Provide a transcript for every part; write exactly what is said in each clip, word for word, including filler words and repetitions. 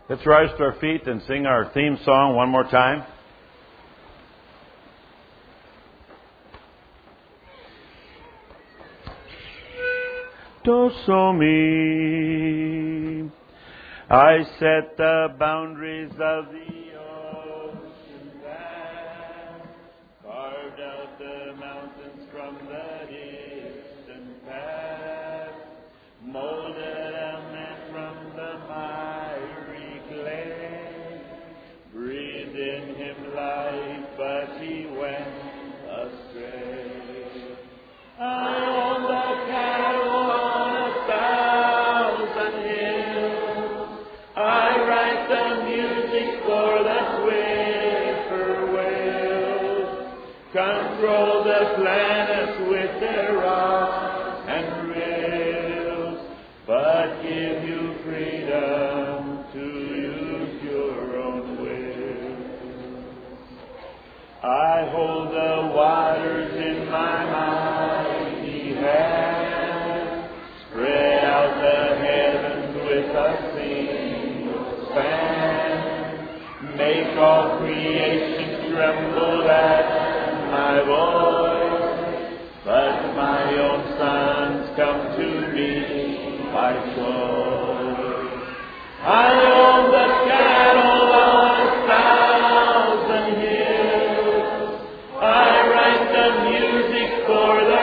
Let's rise to our feet and sing our theme song one more time. Doso me, I set the boundaries of the ocean vast, carved out the mountains from the distant past, molded a man from the miry clay, breathed in him life, but he went astray. I own the cattle on a thousand hills. I write the music for the whippoorwills. Control the planets with their rods and rills, but give you freedom to use your own will. I hold the waters in my mighty hand, spread out the heavens with a single span, make all creation tremble at my voice, but my own sons come to me by choice. I own the cattle on a thousand hills. I write the music for the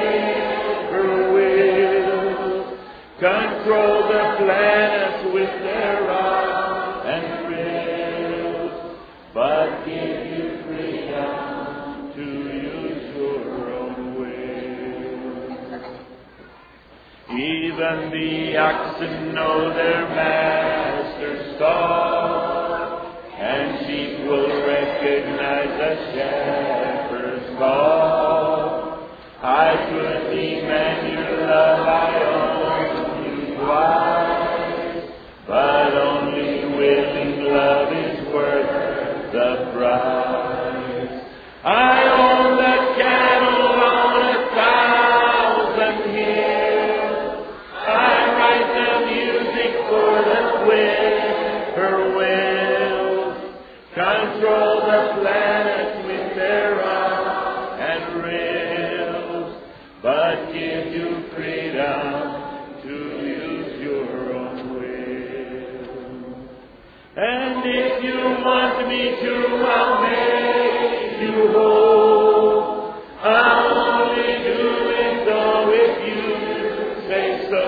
whippoorwills. Control the planets with their rods and rills, but give you freedom to use your own will. Even the oxen know their master's call, and sheep will recognize the shepherd's call. I could demand your love, I own you twice, but only willing love is worth the price. I own the cattle on a thousand hills. I write the music for the whippoorwills. Control the planets with their rods and rills, but give you freedom to use your own will. And if you want me to, I'll make you whole. I'll only do it though if you say so.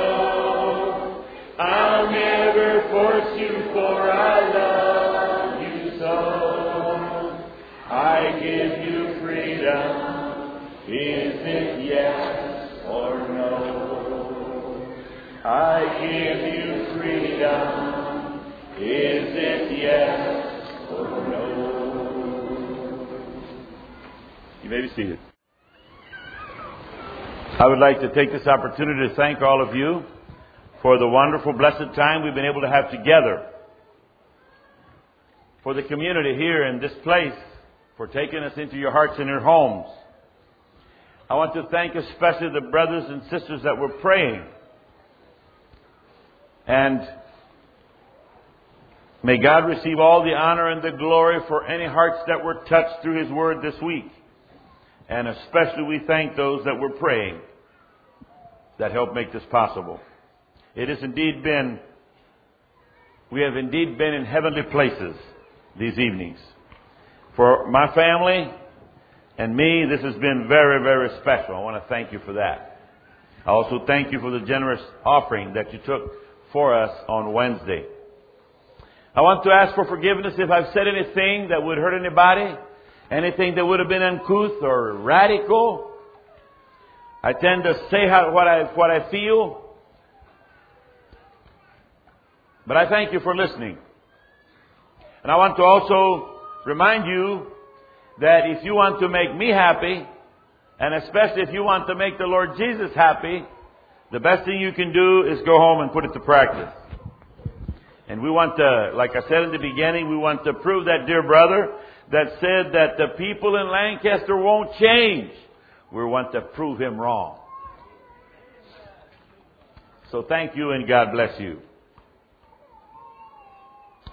I'll never force you, for I love you so. I give you freedom. Is it yes or no? I give you freedom. Is it yes or no? You may be seated. I would like to take this opportunity to thank all of you for the wonderful, blessed time we've been able to have together. For the community here in this place, for taking us into your hearts and your homes. I want to thank especially the brothers and sisters that were praying. And may God receive all the honor and the glory for any hearts that were touched through His Word this week. And especially we thank those that were praying that helped make this possible. It has indeed been, we have indeed been in heavenly places these evenings. For my family and me, this has been very, very special. I want to thank you for that. I also thank you for the generous offering that you took for us on Wednesday. I want to ask for forgiveness if I've said anything that would hurt anybody, anything that would have been uncouth or radical. I tend to say how, what I what I feel. But I thank you for listening. And I want to also remind you that if you want to make me happy, and especially if you want to make the Lord Jesus happy, the best thing you can do is go home and put it to practice. And we want to, like I said in the beginning, we want to prove that dear brother that said that the people in Lancaster won't change. We want to prove him wrong. So thank you and God bless you.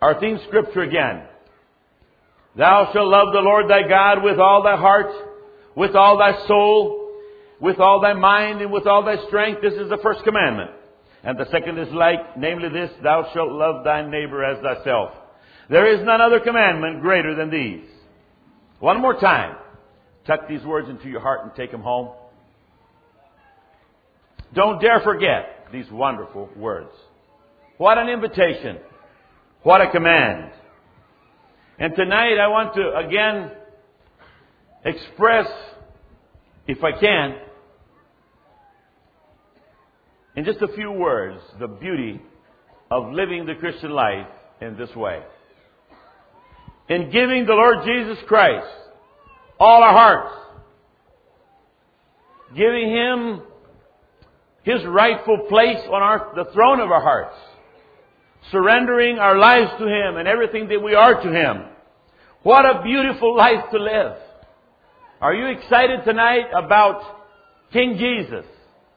Our theme scripture again. Thou shalt love the Lord thy God with all thy heart, with all thy soul, with all thy mind, and with all thy strength. This is the first commandment. And the second is like, namely this, thou shalt love thy neighbor as thyself. There is none other commandment greater than these. One more time. Tuck these words into your heart and take them home. Don't dare forget these wonderful words. What an invitation. What a command. And tonight I want to again express, if I can, in just a few words, the beauty of living the Christian life in this way. In giving the Lord Jesus Christ all our hearts, giving Him His rightful place on our, the throne of our hearts, surrendering our lives to Him and everything that we are to Him. What a beautiful life to live. Are you excited tonight about King Jesus?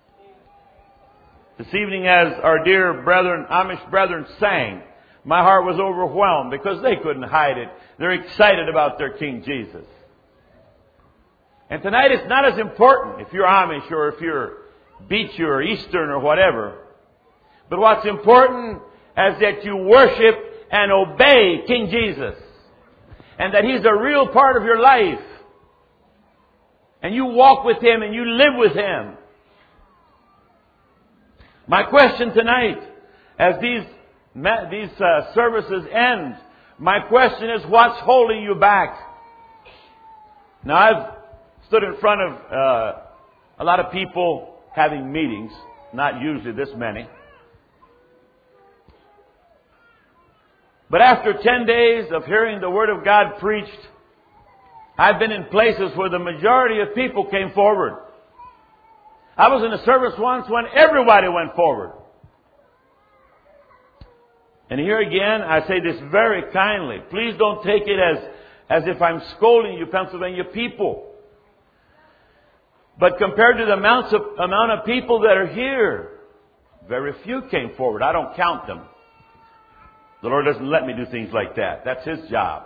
This evening, as our dear brethren, Amish brethren sang, my heart was overwhelmed because they couldn't hide it. They're excited about their King Jesus. And tonight it's not as important if you're Amish or if you're Beach or Eastern or whatever. But what's important is that you worship and obey King Jesus. And that He's a real part of your life. And you walk with Him and you live with Him. My question tonight, as these, these uh, services end, my question is, what's holding you back? Now, I've stood in front of uh, a lot of people having meetings, not usually this many. But after ten days of hearing the Word of God preached, I've been in places where the majority of people came forward. I was in a service once when everybody went forward. And here again, I say this very kindly. Please don't take it as, as if I'm scolding you, Pennsylvania people. But compared to the amounts of, amount of people that are here, very few came forward. I don't count them. The Lord doesn't let me do things like that. That's His job.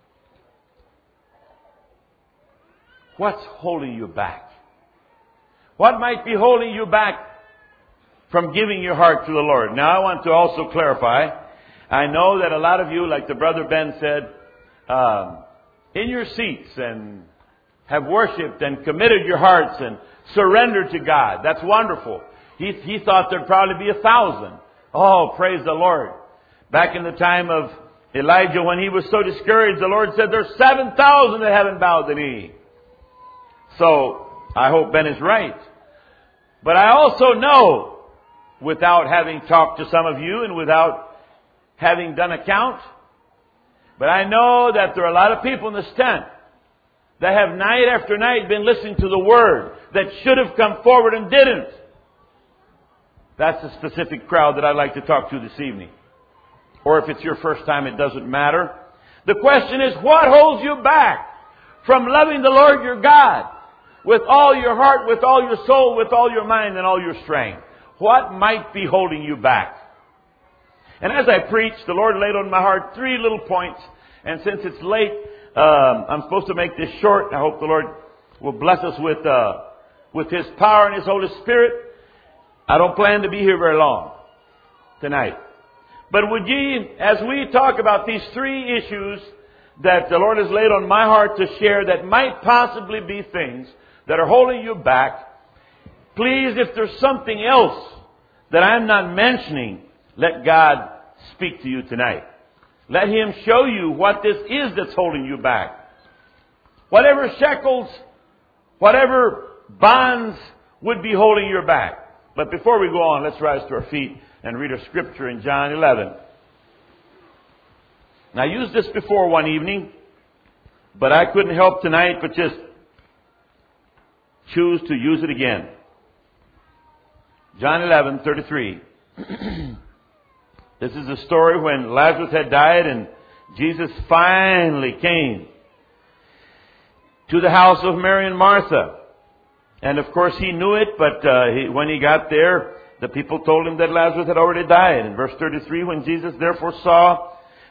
What's holding you back? What might be holding you back from giving your heart to the Lord? Now, I want to also clarify. I know that a lot of you, like the brother Ben said, um, in your seats and have worshipped and committed your hearts and surrendered to God. That's wonderful. He, he thought there'd probably be a thousand. Oh, praise the Lord. Back in the time of Elijah, when he was so discouraged, the Lord said there's seven thousand that haven't bowed the knee. So, I hope Ben is right. But I also know, without having talked to some of you and without having done a count, but I know that there are a lot of people in this tent that have night after night been listening to the Word that should have come forward and didn't. That's a specific crowd that I'd like to talk to this evening. Or if it's your first time, it doesn't matter. The question is, what holds you back from loving the Lord your God with all your heart, with all your soul, with all your mind, and all your strength? What might be holding you back? And as I preached, the Lord laid on my heart three little points. And since it's late, um, I'm supposed to make this short. I hope the Lord will bless us with uh, with His power and His Holy Spirit. I don't plan to be here very long tonight. But would ye, as we talk about these three issues that the Lord has laid on my heart to share that might possibly be things that are holding you back, please, if there's something else that I'm not mentioning, let God speak to you tonight. Let Him show you what this is that's holding you back. Whatever shekels, whatever bonds would be holding you back. But before we go on, let's rise to our feet and read our scripture in John eleven. Now, I used this before one evening, but I couldn't help tonight but just choose to use it again. John eleven thirty-three. This is the story when Lazarus had died and Jesus finally came to the house of Mary and Martha. And of course he knew it, but uh, he, when he got there, the people told him that Lazarus had already died. In verse thirty-three, when Jesus therefore saw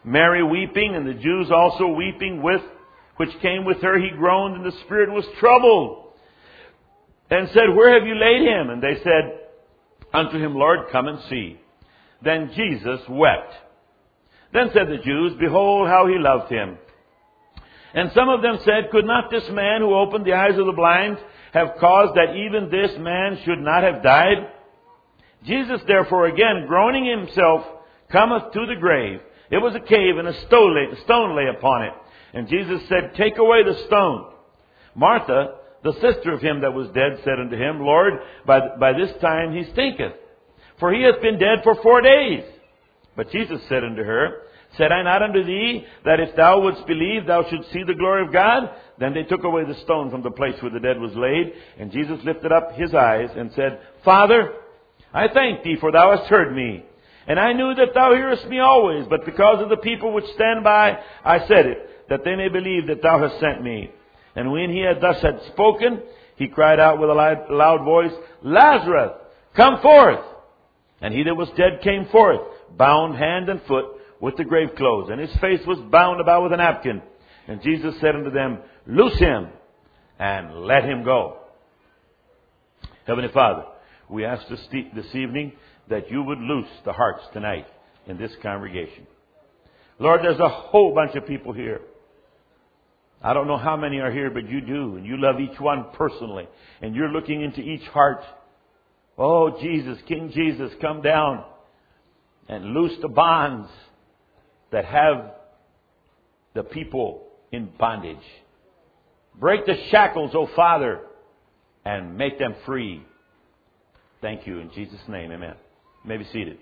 Mary weeping, and the Jews also weeping with, which came with her, he groaned, and the spirit was troubled, and said, Where have you laid him? And they said unto him, Lord, come and see. Then Jesus wept. Then said the Jews, Behold how he loved him. And some of them said, Could not this man who opened the eyes of the blind have caused that even this man should not have died? Jesus therefore again, groaning himself, cometh to the grave. It was a cave, and a stone lay, stone lay upon it. And Jesus said, Take away the stone. Martha, the sister of him that was dead, said unto him, Lord, by, by this time he stinketh, for he hath been dead for four days. But Jesus said unto her, Said I not unto thee, that if thou wouldst believe, thou shouldst see the glory of God? Then they took away the stone from the place where the dead was laid. And Jesus lifted up his eyes and said, Father, I thank thee, for thou hast heard me. And I knew that thou hearest me always, but because of the people which stand by, I said it, that they may believe that thou hast sent me. And when he had thus had spoken, he cried out with a loud, loud voice, Lazarus, come forth! And he that was dead came forth, bound hand and foot with the grave clothes, and his face was bound about with a napkin. And Jesus said unto them, Loose him, and let him go. Heavenly Father, we ask this, this evening that you would loose the hearts tonight in this congregation. Lord, there's a whole bunch of people here. I don't know how many are here, but you do. And you love each one personally. And you're looking into each heart. Oh, Jesus, King Jesus, come down and loose the bonds that have the people in bondage. Break the shackles, O Father, and make them free. Thank you in Jesus' name, amen. You may be seated.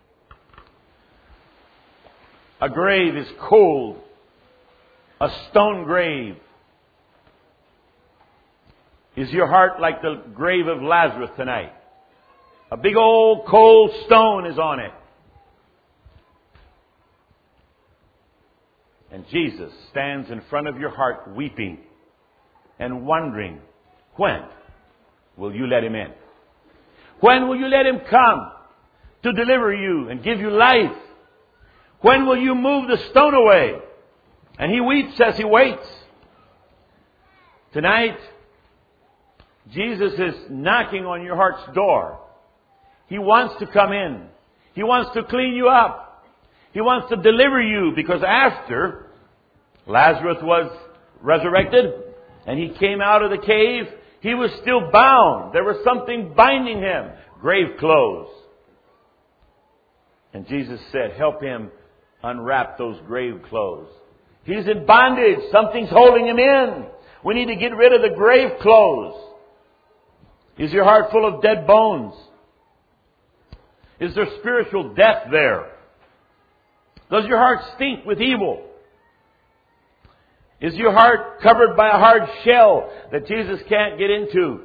A grave is cold. A stone grave. Is your heart like the grave of Lazarus tonight? A big old cold stone is on it. And Jesus stands in front of your heart weeping and wondering, when will you let him in? When will you let him come to deliver you and give you life? When will you move the stone away? And he weeps as he waits. Tonight, Jesus is knocking on your heart's door. He wants to come in. He wants to clean you up. He wants to deliver you, because after Lazarus was resurrected and he came out of the cave, he was still bound. There was something binding him. Grave clothes. And Jesus said, help him unwrap those grave clothes. He's in bondage. Something's holding him in. We need to get rid of the grave clothes. Is your heart full of dead bones? Is there spiritual death there? Does your heart stink with evil? Is your heart covered by a hard shell that Jesus can't get into?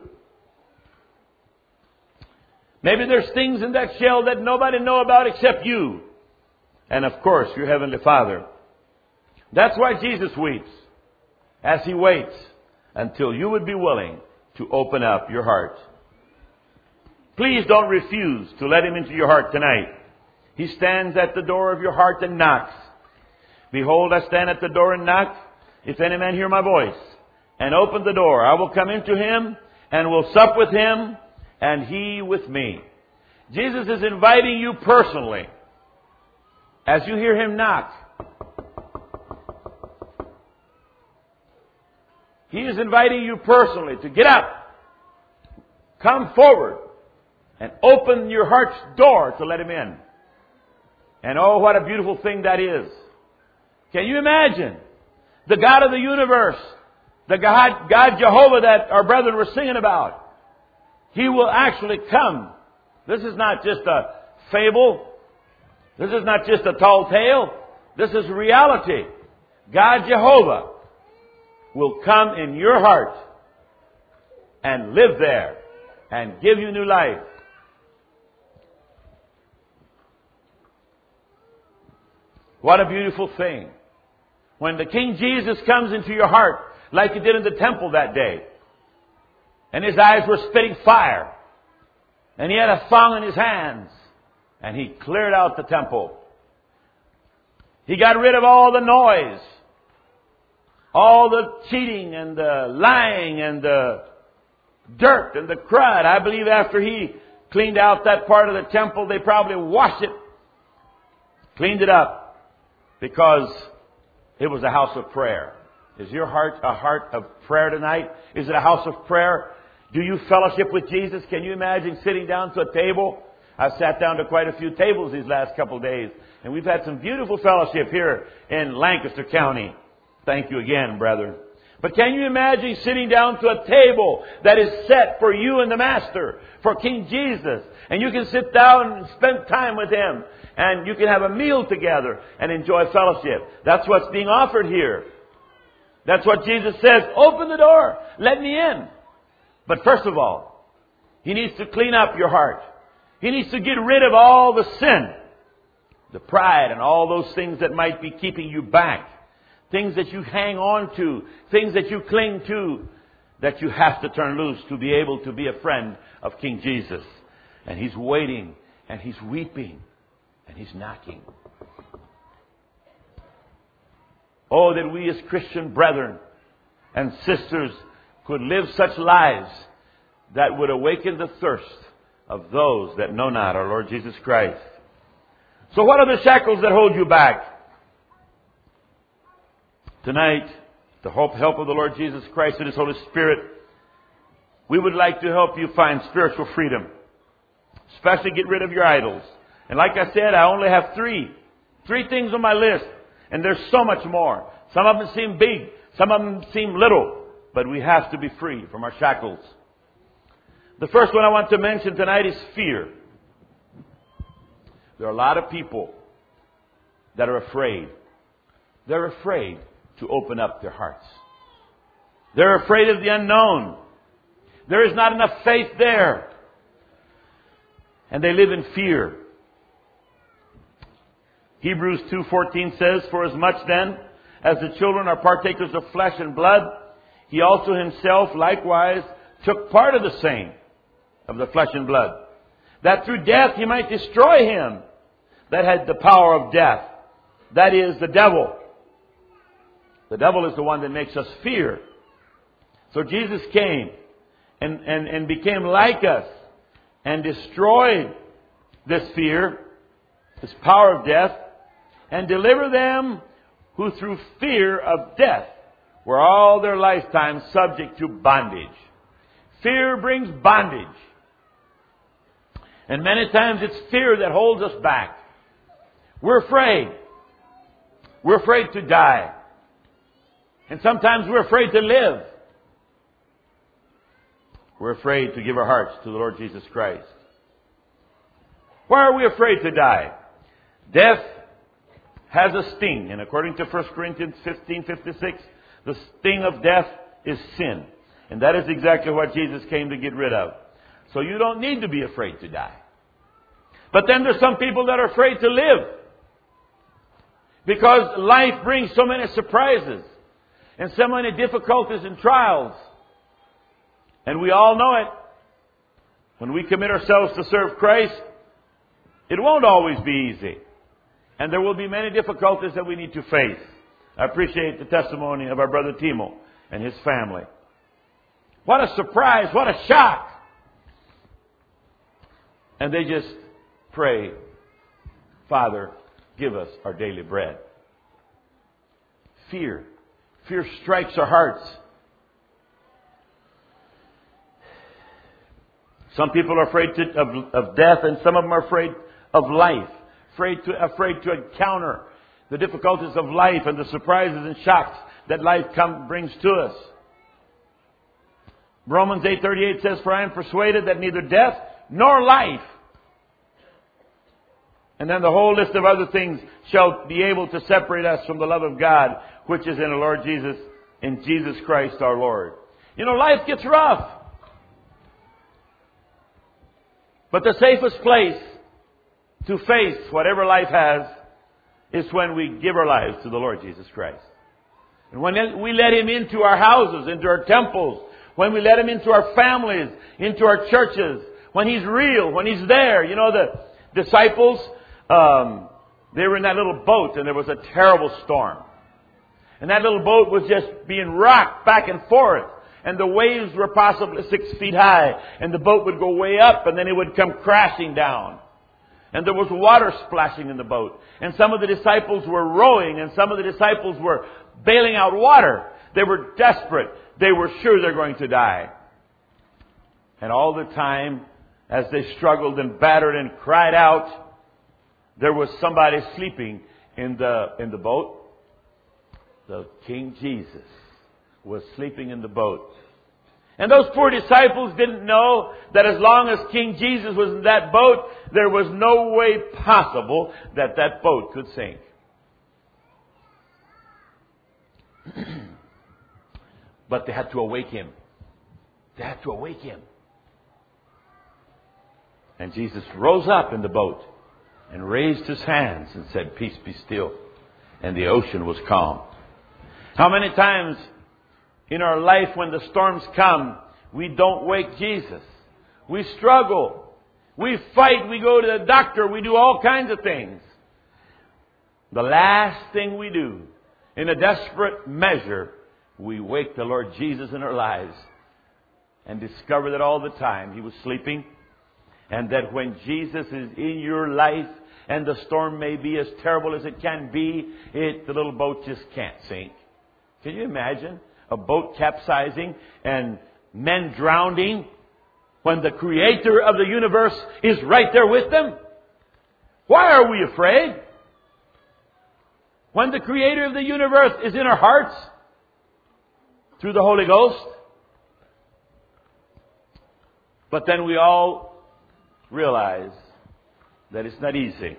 Maybe there's things in that shell that nobody knows about except you. And of course, your Heavenly Father. That's why Jesus weeps as He waits until you would be willing to open up your heart. Please don't refuse to let Him into your heart tonight. He stands at the door of your heart and knocks. Behold, I stand at the door and knock. If any man hear my voice and open the door, I will come into him and will sup with him and he with me. Jesus is inviting you personally. As you hear Him knock, He is inviting you personally to get up, come forward, and open your heart's door to let Him in. And oh, what a beautiful thing that is. Can you imagine? The God of the universe, the God, God Jehovah that our brethren were singing about. He will actually come. This is not just a fable. This is not just a tall tale. This is reality. God Jehovah will come in your heart and live there and give you new life. What a beautiful thing. When the King Jesus comes into your heart, like He did in the temple that day, and His eyes were spitting fire, and He had a thong in His hands, and He cleared out the temple. He got rid of all the noise, all the cheating and the lying and the dirt and the crud. I believe after He cleaned out that part of the temple, they probably washed it, cleaned it up, because it was a house of prayer. Is your heart a heart of prayer tonight? Is it a house of prayer? Do you fellowship with Jesus? Can you imagine sitting down to a table? I've sat down to quite a few tables these last couple of days, and we've had some beautiful fellowship here in Lancaster County. Thank you again, brethren. But can you imagine sitting down to a table that is set for you and the Master, for King Jesus, and you can sit down and spend time with Him, and you can have a meal together and enjoy fellowship? That's what's being offered here. That's what Jesus says. Open the door. Let me in. But first of all, He needs to clean up your heart. He needs to get rid of all the sin, the pride, and all those things that might be keeping you back. Things that you hang on to, things that you cling to, that you have to turn loose to be able to be a friend of King Jesus. And He's waiting, and He's weeping, and He's knocking. Oh, that we as Christian brethren and sisters could live such lives that would awaken the thirst of those that know not our Lord Jesus Christ. So what are the shackles that hold you back? Tonight, the help of the Lord Jesus Christ and His Holy Spirit, we would like to help you find spiritual freedom. Especially get rid of your idols. And like I said, I only have three. Three things on my list. And there's so much more. Some of them seem big. Some of them seem little. But we have to be free from our shackles. The first one I want to mention tonight is fear. There are a lot of people that are afraid. They're afraid to open up their hearts. They're afraid of the unknown. There is not enough faith there. And they live in fear. Hebrews two fourteen says, "For as much then as the children are partakers of flesh and blood, He also Himself likewise took part of the same, of the flesh and blood, that through death He might destroy him that had the power of death, that is, the devil." The devil is the one that makes us fear. So Jesus came and, and, and became like us and destroyed this fear, this power of death, and deliver them who through fear of death were all their lifetime subject to bondage. Fear brings bondage. And many times it's fear that holds us back. We're afraid. We're afraid to die. And sometimes we're afraid to live. We're afraid to give our hearts to the Lord Jesus Christ. Why are we afraid to die? Death has a sting. And according to First Corinthians fifteen fifty-six, the sting of death is sin. And that is exactly what Jesus came to get rid of. So you don't need to be afraid to die. But then there's some people that are afraid to live. Because life brings so many surprises. And so many difficulties and trials. And we all know it. When we commit ourselves to serve Christ, it won't always be easy. And there will be many difficulties that we need to face. I appreciate the testimony of our brother Timo and his family. What a surprise, what a shock. And they just pray, "Father, give us our daily bread." Fear. Fear strikes our hearts. Some people are afraid to, of, of death, and some of them are afraid of life. Afraid to, afraid to encounter the difficulties of life and the surprises and shocks that life come, brings to us. Romans eight thirty-eight says, "For I am persuaded that neither death nor life," and then the whole list of other things, "shall be able to separate us from the love of God, which is in the Lord Jesus, in Jesus Christ our Lord." You know, life gets rough. But the safest place to face whatever life has is when we give our lives to the Lord Jesus Christ. And when we let Him into our houses, into our temples, when we let Him into our families, into our churches, when He's real, when He's there. You know, the disciples, um, They were in that little boat, and there was a terrible storm. And that little boat was just being rocked back and forth. And the waves were possibly six feet high. And the boat would go way up, and then it would come crashing down. And there was water splashing in the boat. And some of the disciples were rowing, and some of the disciples were bailing out water. They were desperate. They were sure they're going to die. And all the time, as they struggled and battered and cried out, there was somebody sleeping in the in the boat. The King Jesus was sleeping in the boat. And those poor disciples didn't know that as long as King Jesus was in that boat, there was no way possible that that boat could sink. But they had to awake him. They had to awake him. And Jesus rose up in the boat and raised his hands and said, "Peace, be still." And the ocean was calm. How many times in our life when the storms come, we don't wake Jesus? We struggle. We fight. We go to the doctor. We do all kinds of things. The last thing we do, in a desperate measure, we wake the Lord Jesus in our lives and discover that all the time He was sleeping. And that when Jesus is in your life, and the storm may be as terrible as it can be, it, the little boat just can't sink. Can you imagine a boat capsizing and men drowning when the Creator of the universe is right there with them? Why are we afraid? When the Creator of the universe is in our hearts through the Holy Ghost. But then we all realize that it's not easy.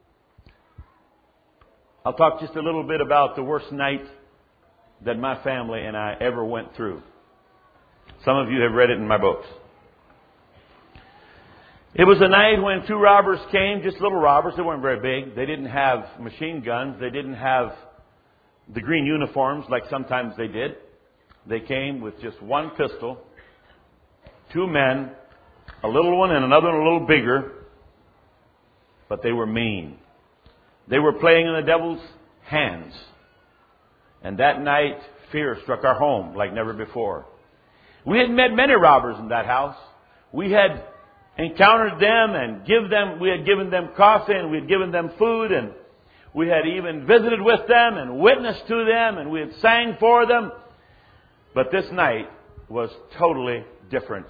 I'll talk just a little bit about the worst night that my family and I ever went through. Some of you have read it in my books. It was a night when two robbers came, just little robbers. They weren't very big. They didn't have machine guns. They didn't have the green uniforms like sometimes they did. They came with just one pistol, two men, a little one and another one a little bigger, but they were mean. They were playing in the devil's hands. And that night, fear struck our home like never before. We had met many robbers in that house. We had encountered them and give them, we had given them coffee and we had given them food, and we had even visited with them and witnessed to them, and we had sang for them. But this night was totally different.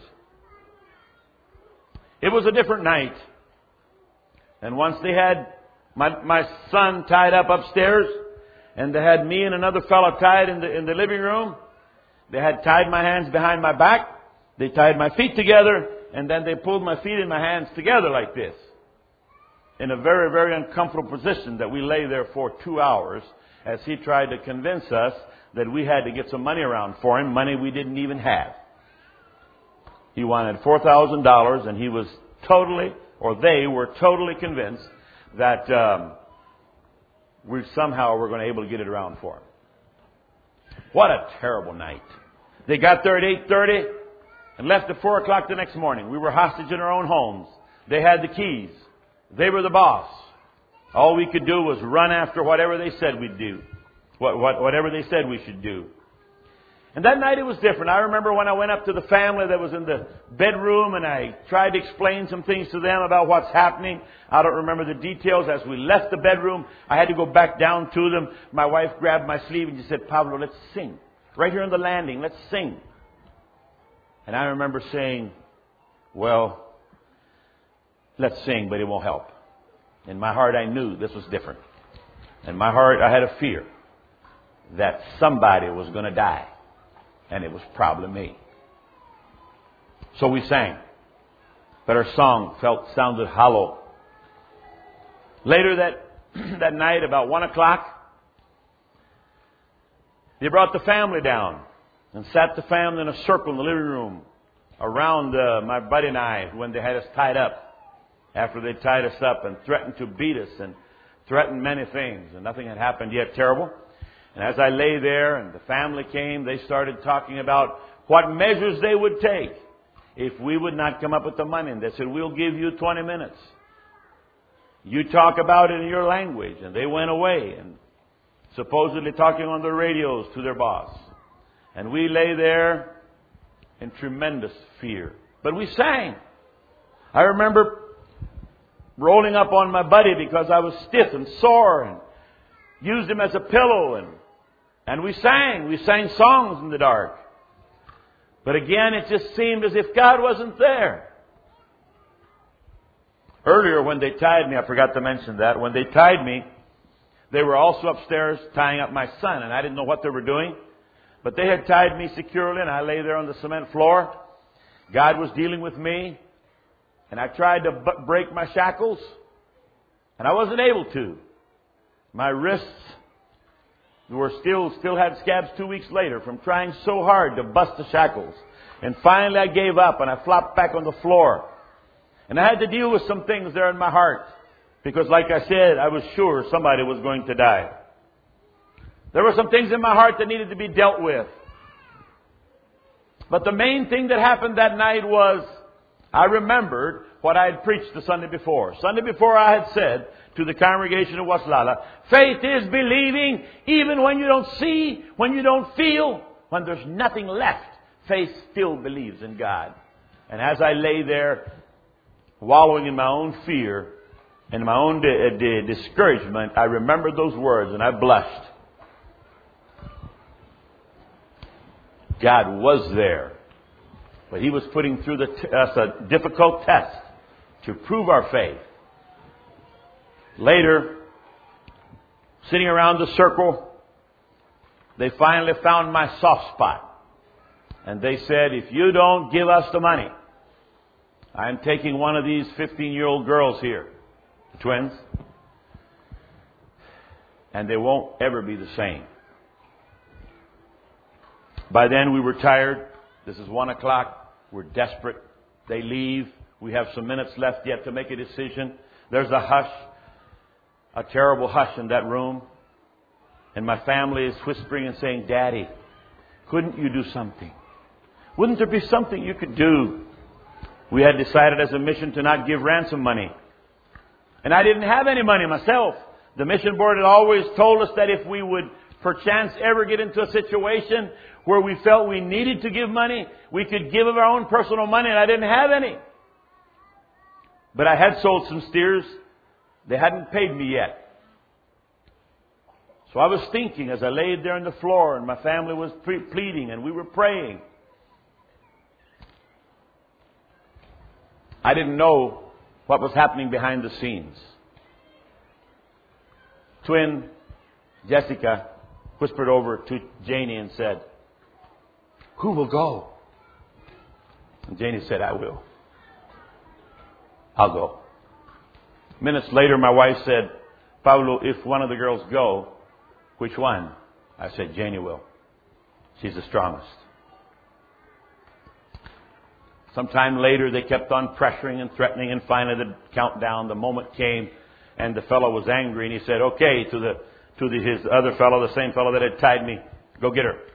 It was a different night. And once they had my, my son tied up upstairs, and they had me and another fellow tied in the, in the living room. They had tied my hands behind my back. They tied my feet together, and then they pulled my feet and my hands together like this. In a very, very uncomfortable position that we lay there for two hours as he tried to convince us that we had to get some money around for him, money we didn't even have. He wanted four thousand dollars, and he was totally, or they were totally convinced that um, we somehow were going to be able to get it around for him. What a terrible night. They got there at eight thirty and left at four o'clock the next morning. We were hostage in our own homes. They had the keys. They were the boss. All we could do was run after whatever they said we'd do. What, what, whatever they said we should do. And that night it was different. I remember when I went up to the family that was in the bedroom and I tried to explain some things to them about what's happening. I don't remember the details. As we left the bedroom, I had to go back down to them. My wife grabbed my sleeve and she said, "Pablo, let's sing. Right here on the landing, let's sing." And I remember saying, "Well, let's sing, but it won't help." In my heart, I knew this was different. In my heart, I had a fear that somebody was going to die. And it was probably me. So we sang. But our song felt sounded hollow. Later that that night, about one o'clock, they brought the family down and sat the family in a circle in the living room around uh, my buddy and I when they had us tied up. After they tied us up and threatened to beat us and threatened many things, and nothing had happened yet terrible. And as I lay there and the family came, they started talking about what measures they would take if we would not come up with the money. And they said, "We'll give you twenty minutes. You talk about it in your language. And they went away and supposedly talking on the radios to their boss. And we lay there in tremendous fear. But we sang. I remember rolling up on my buddy because I was stiff and sore and used him as a pillow. And, and we sang. We sang songs in the dark. But again, it just seemed as if God wasn't there. Earlier when they tied me, I forgot to mention that, when they tied me, they were also upstairs tying up my son, and I didn't know what they were doing. But they had tied me securely, and I lay there on the cement floor. God was dealing with me, and I tried to b- break my shackles, and I wasn't able to. My wrists were still, still had scabs two weeks later from trying so hard to bust the shackles. And finally I gave up, and I flopped back on the floor. And I had to deal with some things there in my heart. Because like I said, I was sure somebody was going to die. There were some things in my heart that needed to be dealt with. But the main thing that happened that night was, I remembered what I had preached the Sunday before. Sunday before I had said to the congregation of Waslala, faith is believing even when you don't see, when you don't feel, when there's nothing left. Faith still believes in God. And as I lay there, wallowing in my own fear and my own di- di- discouragement, I remembered those words and I blushed. God was there, but He was putting through the t- us a difficult test to prove our faith. Later, sitting around the circle, they finally found my soft spot. And they said, if you don't give us the money, I'm taking one of these fifteen-year-old girls here, the twins, and they won't ever be the same. By then we were tired. This is one o'clock. We're desperate. They leave. We have some minutes left yet to make a decision. There's a hush, a terrible hush in that room. And my family is whispering and saying, Daddy, couldn't you do something? Wouldn't there be something you could do? We had decided as a mission to not give ransom money. And I didn't have any money myself. The mission board had always told us that if we would perchance ever get into a situation where we felt we needed to give money, we could give of our own personal money, and I didn't have any. But I had sold some steers. They hadn't paid me yet. So I was thinking as I laid there on the floor and my family was pre- pleading and we were praying. I didn't know what was happening behind the scenes. Twin Jessica whispered over to Janie and said, who will go? And Janie said, I will. I'll go. Minutes later, my wife said, Pablo, if one of the girls go, which one? I said, Janie will. She's the strongest. Sometime later, they kept on pressuring and threatening, and finally the countdown, the moment came, and the fellow was angry, and he said, okay, to the to the, his other fellow, the same fellow that had tied me, go get her.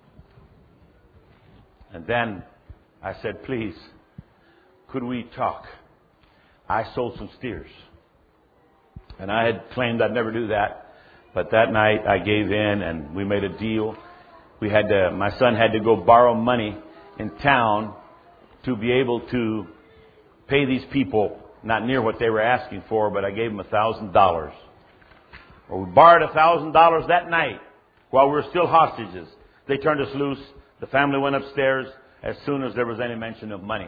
And then I said, please, could we talk? I sold some steers. And I had claimed I'd never do that. But that night I gave in and we made a deal. We had to, my son had to go borrow money in town to be able to pay these people not near what they were asking for, but I gave them a thousand dollars. Well, we borrowed a thousand dollars that night while we were still hostages. They turned us loose. The family went upstairs as soon as there was any mention of money.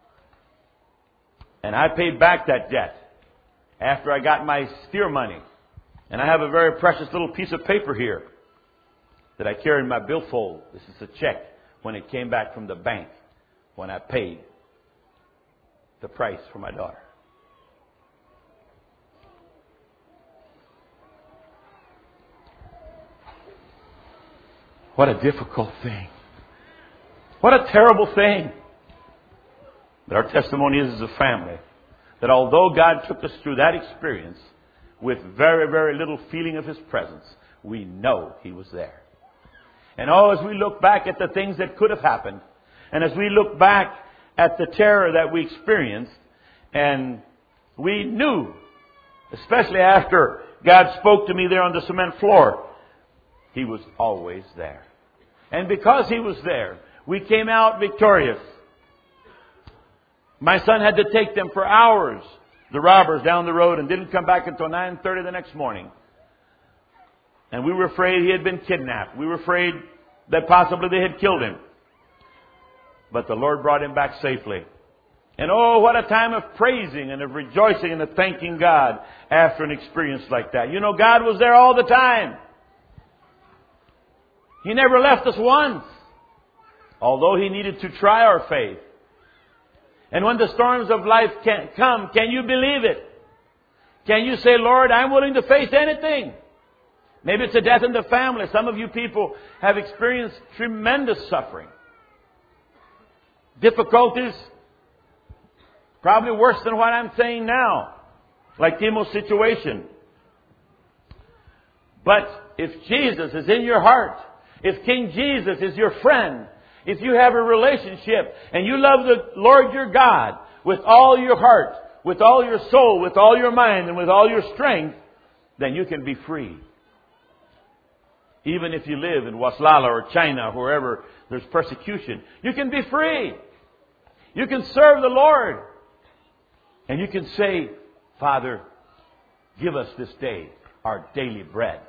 And I paid back that debt after I got my steer money. And I have a very precious little piece of paper here that I carry in my billfold. This is a check when it came back from the bank when I paid the price for my daughter. What a difficult thing. What a terrible thing. But our testimony is as a family that although God took us through that experience with very, very little feeling of His presence, we know He was there. And oh, as we look back at the things that could have happened, and as we look back at the terror that we experienced, and we knew especially after God spoke to me there on the cement floor. He was always there. And because He was there, we came out victorious. My son had to take them for hours, the robbers, down the road, and didn't come back until nine thirty the next morning. And we were afraid he had been kidnapped. We were afraid that possibly they had killed him. But the Lord brought him back safely. And oh, what a time of praising and of rejoicing and of thanking God after an experience like that. You know, God was there all the time. He never left us once, although He needed to try our faith. And when the storms of life can come, can you believe it? Can you say, Lord, I'm willing to face anything? Maybe it's a death in the family. Some of you people have experienced tremendous suffering. Difficulties, probably worse than what I'm saying now, like Timo's situation. But if Jesus is in your heart, if King Jesus is your friend, if you have a relationship and you love the Lord your God with all your heart, with all your soul, with all your mind, and with all your strength, then you can be free. Even if you live in Waslala or China, wherever there's persecution, you can be free. You can serve the Lord. And you can say, Father, give us this day our daily bread.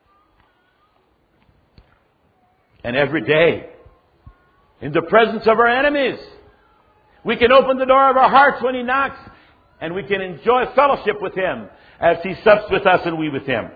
And every day, in the presence of our enemies, we can open the door of our hearts when He knocks, and we can enjoy fellowship with Him as He sups with us and we with Him.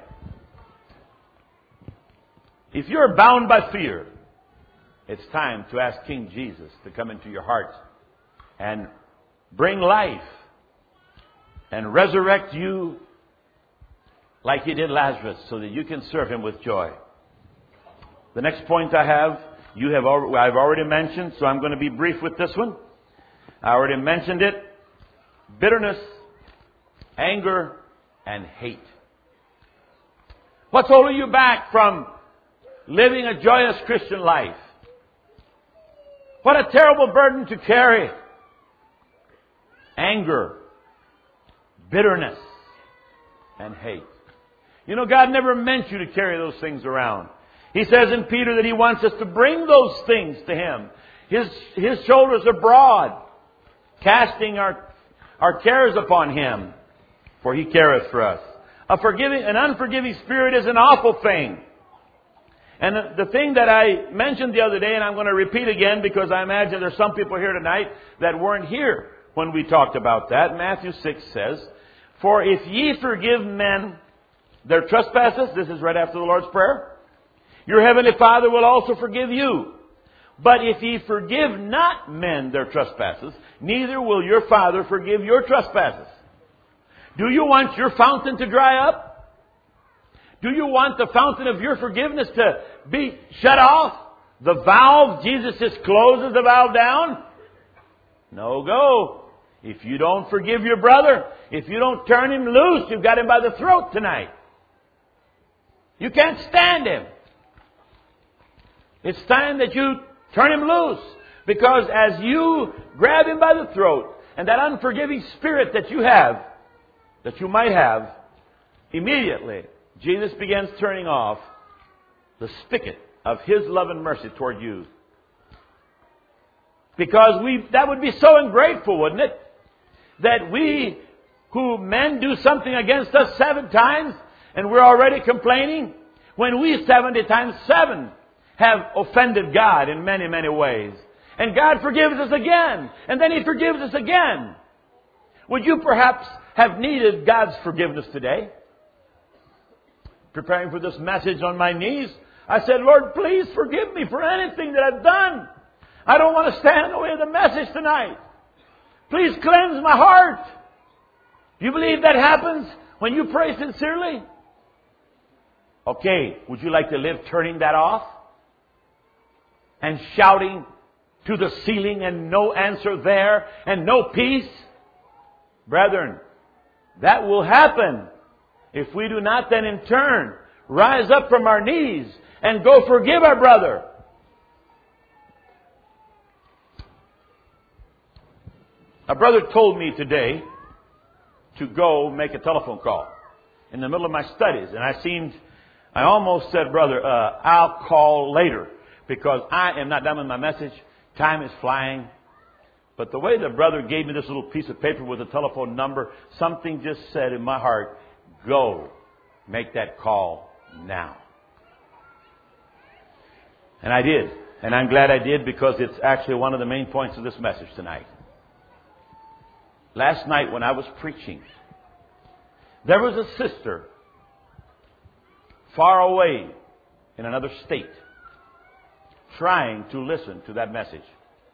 If you're bound by fear, it's time to ask King Jesus to come into your heart and bring life and resurrect you like He did Lazarus, so that you can serve Him with joy. The next point I have, you have al- I've already mentioned, so I'm going to be brief with this one. I already mentioned it. Bitterness, anger, and hate. What's holding you back from living a joyous Christian life? What a terrible burden to carry. Anger, bitterness, and hate. You know, God never meant you to carry those things around. He says in Peter that He wants us to bring those things to Him. His, His shoulders are broad, casting our, our cares upon Him, for He careth for us. A forgiving, an unforgiving spirit is an awful thing. And the, the thing that I mentioned the other day, and I'm going to repeat again because I imagine there's some people here tonight that weren't here when we talked about that. Matthew six says, For if ye forgive men their trespasses, this is right after the Lord's Prayer, your heavenly Father will also forgive you. But if ye forgive not men their trespasses, neither will your Father forgive your trespasses. Do you want your fountain to dry up? Do you want the fountain of your forgiveness to be shut off? The valve, Jesus just closes the valve down? No go. If you don't forgive your brother, if you don't turn him loose, you've got him by the throat tonight. You can't stand him. It's time that you turn him loose. Because as you grab him by the throat, and that unforgiving spirit that you have, that you might have, immediately Jesus begins turning off the spigot of His love and mercy toward you. Because we that would be so ungrateful, wouldn't it? That we, who men do something against us seven times, and we're already complaining, when we seventy times seven have offended God in many, many ways. And God forgives us again. And then He forgives us again. Would you perhaps have needed God's forgiveness today? Preparing for this message on my knees, I said, Lord, please forgive me for anything that I've done. I don't want to stand in the way of the message tonight. Please cleanse my heart. Do you believe that happens when you pray sincerely? Okay, would you like to live turning that off? And shouting to the ceiling and no answer there and no peace? Brethren, that will happen if we do not then in turn rise up from our knees and go forgive our brother. A brother told me today to go make a telephone call. in the middle of my studies. And I seemed, I almost said, brother, uh, I'll call later because I am not done with my message. Time is flying. But the way the brother gave me this little piece of paper with a telephone number, something just said in my heart, go, make that call now. And I did. And I'm glad I did because it's actually one of the main points of this message tonight. Last night when I was preaching, there was a sister far away in another state trying to listen to that message.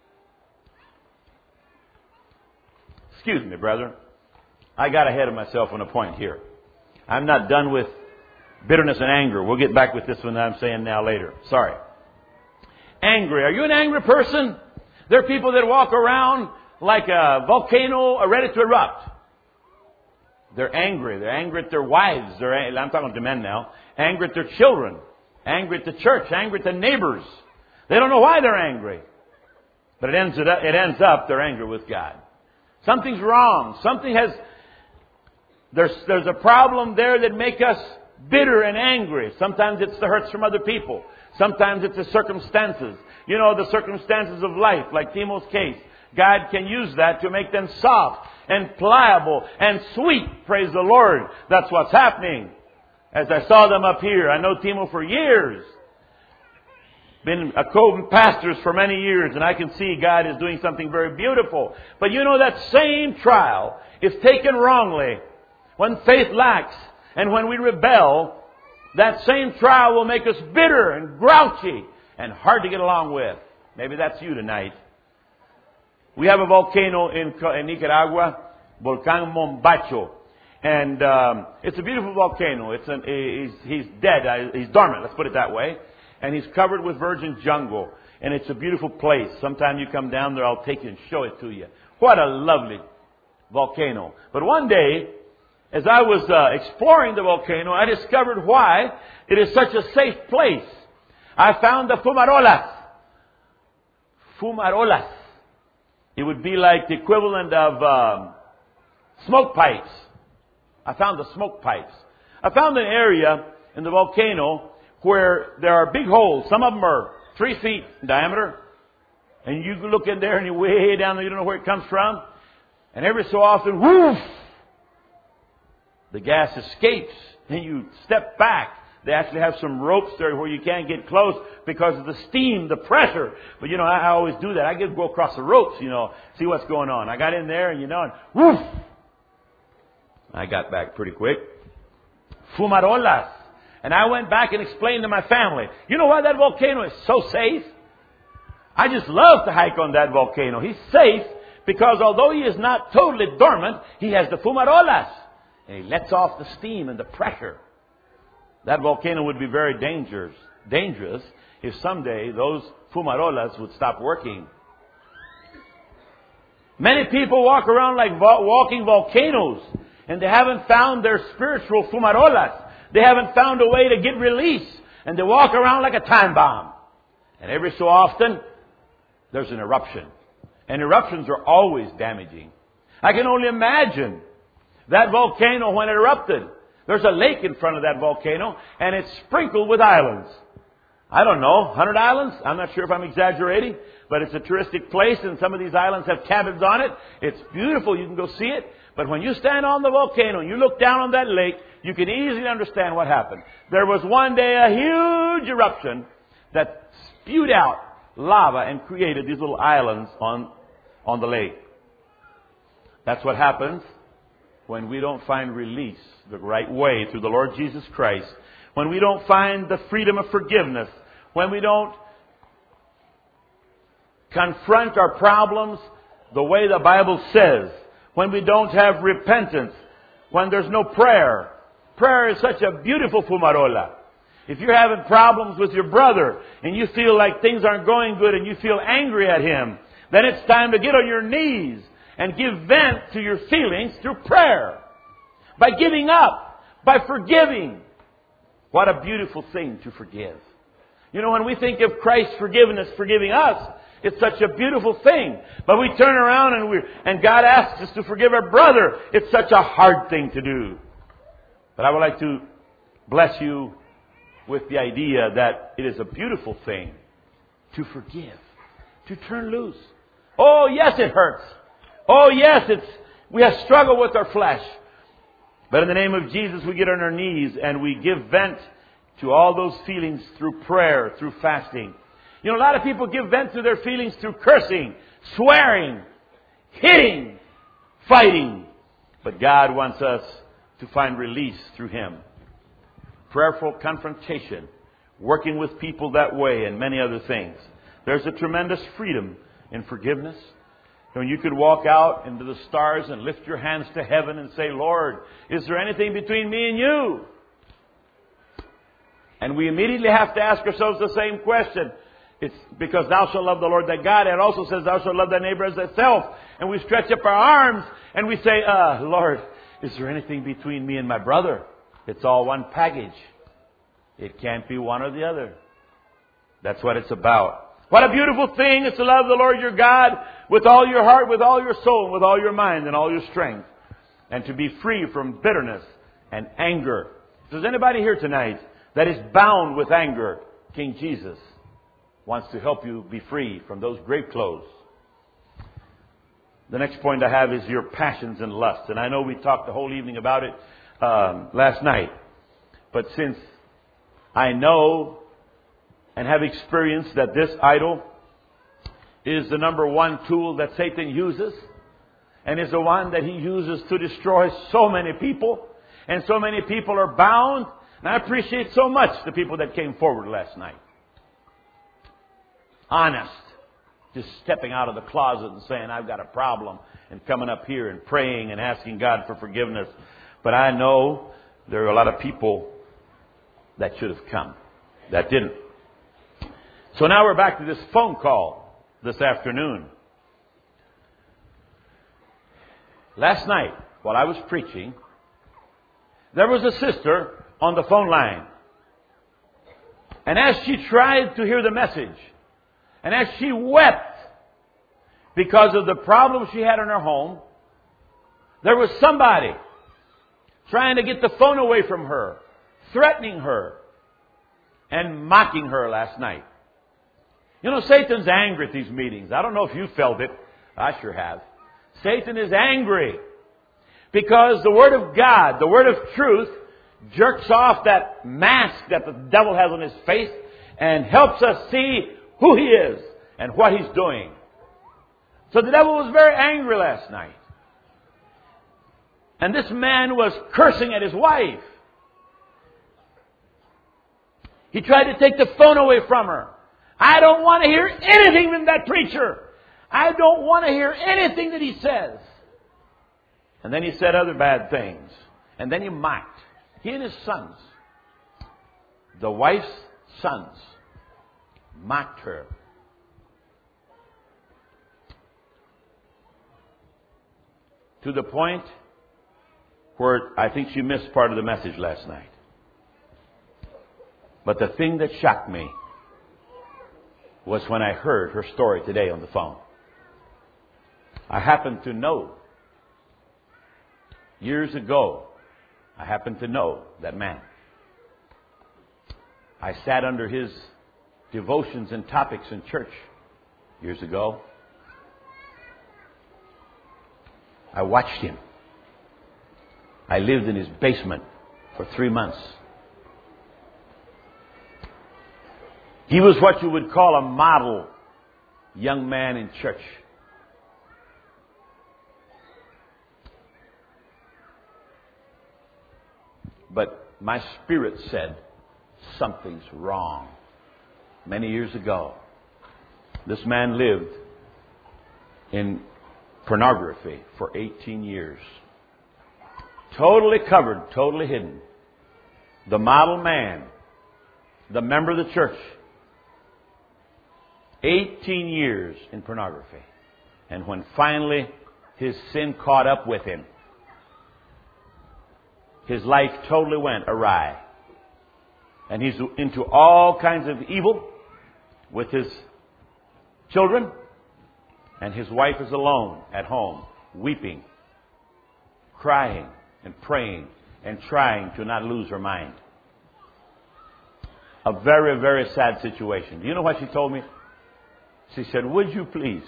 Excuse me, brother. I got ahead of myself on a point here. I'm not done with bitterness and anger. We'll get back with this one that I'm saying now later. Sorry. Angry. Are you an angry person? There are people that walk around like a volcano ready to erupt. They're angry. They're angry at their wives. They're, I'm talking to men now. Angry at their children. Angry at the church. Angry at the neighbors. They don't know why they're angry. But it ends, up, it ends up they're angry with God. Something's wrong. Something has... There's, there's a problem there that makes us bitter and angry. Sometimes it's the hurts from other people. Sometimes it's the circumstances. You know, the circumstances of life, like Timo's case. God can use that to make them soft and pliable and sweet. Praise the Lord. That's what's happening. As I saw them up here, I know Timo for years. Been a co-pastor for many years, and I can see God is doing something very beautiful. But you know, that same trial, if taken wrongly, when faith lacks and when we rebel, that same trial will make us bitter and grouchy and hard to get along with. Maybe that's you tonight. We have a volcano in, in Nicaragua, Volcán Mombacho. And um, it's a beautiful volcano. It's an, he's, he's dead. He's dormant, let's put it that way. And he's covered with virgin jungle. And it's a beautiful place. Sometime you come down there, I'll take you and show it to you. What a lovely volcano. But one day, as I was uh, exploring the volcano, I discovered why it is such a safe place. I found the fumarolas. Fumarolas. It would be like the equivalent of um, smoke pipes. I found the smoke pipes. I found an area in the volcano where there are big holes. Some of them are three feet in diameter. And you can look in there and you're way down there. You don't know where it comes from. And every so often, whoosh, the gas escapes. And you step back. They actually have some ropes there where you can't get close because of the steam, the pressure. But, you know, I, I always do that. I get to go across the ropes, you know, see what's going on. I got in there and, you know, and whoosh, I got back pretty quick. Fumarolas. And I went back and explained to my family, you know why that volcano is so safe? I just love to hike on that volcano. He's safe because although he is not totally dormant, he has the fumarolas. And he lets off the steam and the pressure. That volcano would be very dangerous, dangerous if someday those fumarolas would stop working. Many people walk around like vo- walking volcanoes, and they haven't found their spiritual fumarolas. They haven't found a way to get release, and they walk around like a time bomb. And every so often, there's an eruption. And eruptions are always damaging. I can only imagine that volcano when it erupted. There's a lake in front of that volcano, and it's sprinkled with islands. I don't know, one hundred islands? I'm not sure if I'm exaggerating, but it's a touristic place, and some of these islands have cabins on it. It's beautiful. You can go see it. But when you stand on the volcano and you look down on that lake, you can easily understand what happened. There was one day a huge eruption that spewed out lava and created these little islands on, on the lake. That's what happens when we don't find release the right way through the Lord Jesus Christ. When we don't find the freedom of forgiveness. When we don't confront our problems the way the Bible says. When we don't have repentance. When there's no prayer. Prayer is such a beautiful fumarola. If you're having problems with your brother and you feel like things aren't going good and you feel angry at him, then it's time to get on your knees and give vent to your feelings through prayer. By giving up. By forgiving. What a beautiful thing to forgive. You know, when we think of Christ's forgiveness forgiving us, it's such a beautiful thing. But we turn around and we and God asks us to forgive our brother. It's such a hard thing to do. But I would like to bless you with the idea that it is a beautiful thing to forgive, to turn loose. Oh, yes, it hurts. Oh, yes, it's we have struggled with our flesh. But in the name of Jesus, we get on our knees and we give vent to all those feelings through prayer, through fasting. You know, a lot of people give vent to their feelings through cursing, swearing, hitting, fighting. But God wants us to find release through Him. Prayerful confrontation, working with people that way, and many other things. There's a tremendous freedom in forgiveness. When you could walk out into the stars and lift your hands to heaven and say, Lord, is there anything between me and you? And we immediately have to ask ourselves the same question. It's because thou shalt love the Lord thy God. It also says thou shalt love thy neighbor as thyself. And we stretch up our arms and we say, uh, Lord, is there anything between me and my brother? It's all one package. It can't be one or the other. That's what it's about. What a beautiful thing is to love the Lord your God with all your heart, with all your soul, and with all your mind and all your strength. And to be free from bitterness and anger. If there's anybody here tonight that is bound with anger, King Jesus wants to help you be free from those grave clothes. The next point I have is your passions and lusts. And I know we talked the whole evening about it um, last night. But since I know and have experienced that this idol is the number one tool that Satan uses, and is the one that he uses to destroy so many people, and so many people are bound. And I appreciate so much the people that came forward last night. Honest. Just stepping out of the closet and saying, I've got a problem, and coming up here and praying and asking God for forgiveness. But I know there are a lot of people that should have come that didn't. So now we're back to this phone call this afternoon. Last night, while I was preaching, there was a sister on the phone line. And as she tried to hear the message, and as she wept because of the problems she had in her home, there was somebody trying to get the phone away from her, threatening her, and mocking her last night. You know, Satan's angry at these meetings. I don't know if you felt it. I sure have. Satan is angry because the Word of God, the Word of truth, jerks off that mask that the devil has on his face and helps us see who he is and what he's doing. So the devil was very angry last night. And this man was cursing at his wife. He tried to take the phone away from her. I don't want to hear anything from that preacher. I don't want to hear anything that he says. And then he said other bad things. And then he mocked. He and his sons, the wife's sons, mocked her. To the point where I think she missed part of the message last night. But the thing that shocked me was when I heard her story today on the phone. I happen to know, years ago, I happen to know that man. I sat under his devotions and topics in church years ago. I watched him. I lived in his basement for three months. He was what you would call a model young man in church. But my spirit said, something's wrong. Many years ago, this man lived in pornography for eighteen years. Totally covered, totally hidden. The model man, the member of the church, eighteen years in pornography. And when finally his sin caught up with him, his life totally went awry. And he's into all kinds of evil with his children. And his wife is alone at home, weeping, crying, and praying. and trying to not lose her mind. A very, very sad situation. Do you know what she told me? She said, would you please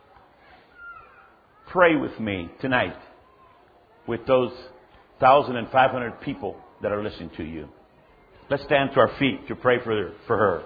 pray with me tonight with those one thousand five hundred people that are listening to you. Let's stand to our feet to pray for, for her.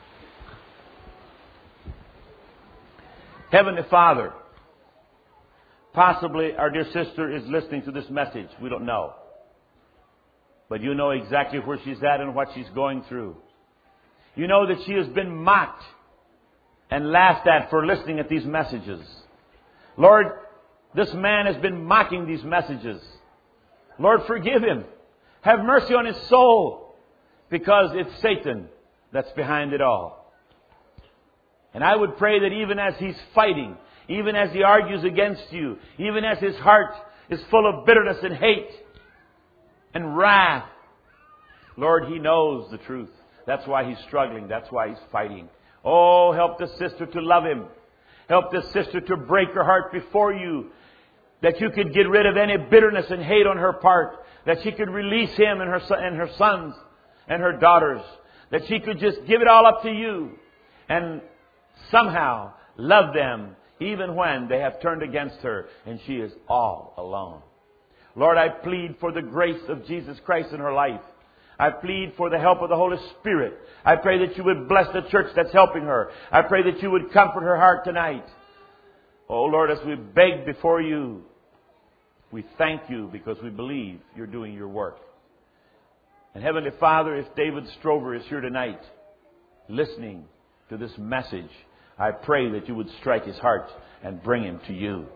Heavenly Father, possibly our dear sister is listening to this message. We don't know. But you know exactly where she's at and what she's going through. You know that she has been mocked and laughed at for listening at these messages. Lord, this man has been mocking these messages. Lord, forgive him. Have mercy on his soul, because it's Satan that's behind it all. And I would pray that even as he's fighting, even as he argues against you, even as his heart is full of bitterness and hate and wrath, Lord, he knows the truth. That's why he's struggling. That's why he's fighting. Oh, help this sister to love him. Help this sister to break her heart before you, that you could get rid of any bitterness and hate on her part, that she could release him and her son, and her sons and her daughters, that she could just give it all up to you and somehow love them even when they have turned against her and she is all alone. Lord, I plead for the grace of Jesus Christ in her life. I plead for the help of the Holy Spirit. I pray that you would bless the church that's helping her. I pray that you would comfort her heart tonight. Oh Lord, as we beg before you, we thank you because we believe you're doing your work. And Heavenly Father, if David Strover is here tonight, listening to this message, I pray that you would strike his heart and bring him to you.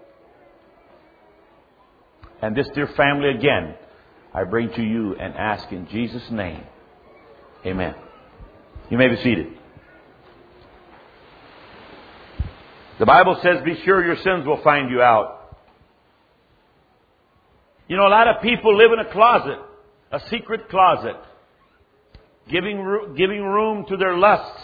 And this dear family again, I bring to you and ask in Jesus' name. Amen. You may be seated. The Bible says, be sure your sins will find you out. You know, a lot of people live in a closet, a secret closet, giving, giving room to their lusts.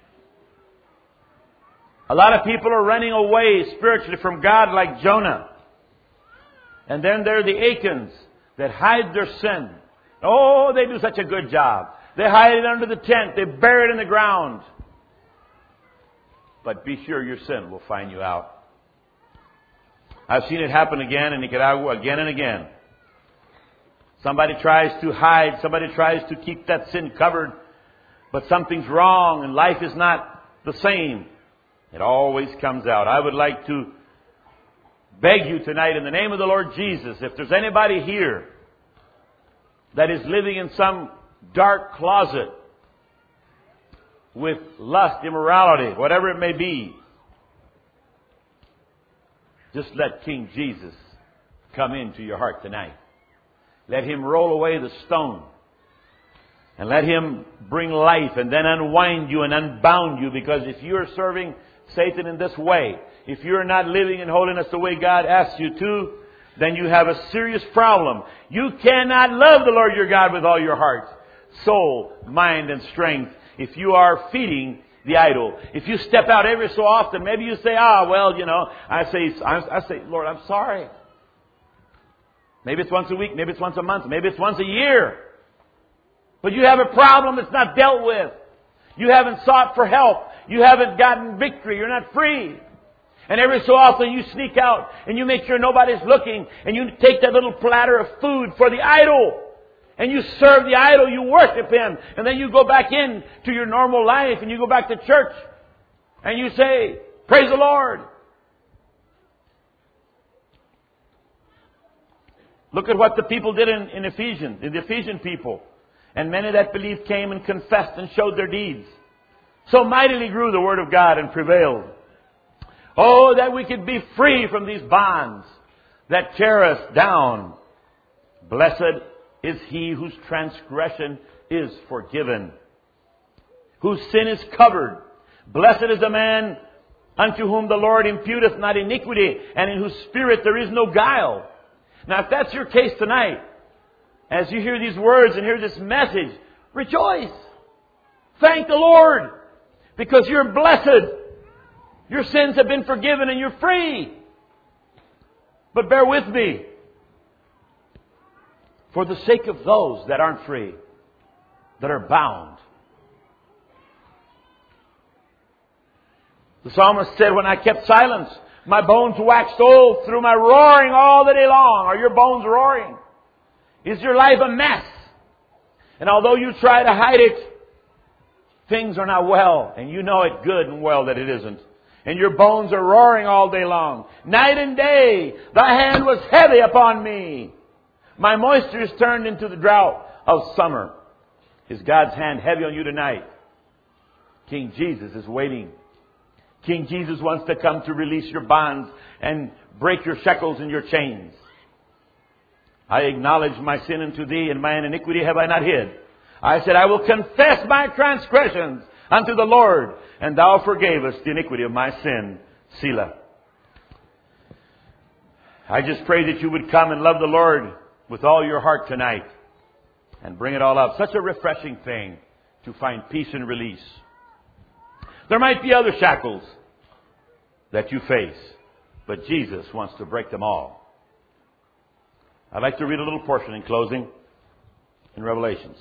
A lot of people are running away spiritually from God like Jonah. And then there are the Achans that hide their sin. Oh, they do such a good job. They hide it under the tent. They bury it in the ground. But be sure your sin will find you out. I've seen it happen again in Nicaragua, again and again. Somebody tries to hide. Somebody tries to keep that sin covered. But something's wrong and life is not the same. It always comes out. I would like to beg you tonight in the name of the Lord Jesus, if there's anybody here that is living in some dark closet with lust, immorality, whatever it may be, just let King Jesus come into your heart tonight. Let Him roll away the stone. And let Him bring life and then unwind you and unbound you. Because if you're serving Satan in this way, if you're not living in holiness the way God asks you to, then you have a serious problem. You cannot love the Lord your God with all your heart, soul, mind, and strength if you are feeding the idol. If you step out every so often, maybe you say, ah, well, you know, I say, I say, Lord, I'm sorry. Maybe it's once a week, maybe it's once a month, maybe it's once a year. But you have a problem that's not dealt with. You haven't sought for help. You haven't gotten victory. You're not free. And every so often you sneak out and you make sure nobody's looking and you take that little platter of food for the idol. And you serve the idol, you worship him. And then you go back in to your normal life and you go back to church and you say, praise the Lord. Look at what the people did in, in Ephesians, the Ephesian people. And many that believed came and confessed and showed their deeds. So mightily grew the word of God and prevailed. Oh, that we could be free from these bonds that tear us down. Blessed is he whose transgression is forgiven, whose sin is covered. Blessed is the man unto whom the Lord imputeth not iniquity, and in whose spirit there is no guile. Now, if that's your case tonight, as you hear these words and hear this message, rejoice. Thank the Lord, because you're blessed. Your sins have been forgiven and you're free. But bear with me. for the sake of those that aren't free, that are bound. The psalmist said, when I kept silence, my bones waxed old through my roaring all the day long. Are your bones roaring? Is your life a mess? And although you try to hide it, things are not well. And you know it good and well that it isn't. And your bones are roaring all day long. Night and day, thy hand was heavy upon me. My moisture is turned into the drought of summer. Is God's hand heavy on you tonight? King Jesus is waiting. King Jesus wants to come to release your bonds and break your shackles and your chains. I acknowledge my sin unto thee, and mine iniquity have I not hid. I said, I will confess my transgressions unto the Lord, and thou forgavest the iniquity of my sin. Selah. I just pray that you would come and love the Lord with all your heart tonight and bring it all up. Such a refreshing thing to find peace and release. There might be other shackles that you face, but Jesus wants to break them all. I'd like to read a little portion in closing in Revelations.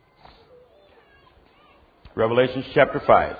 Revelations chapter five.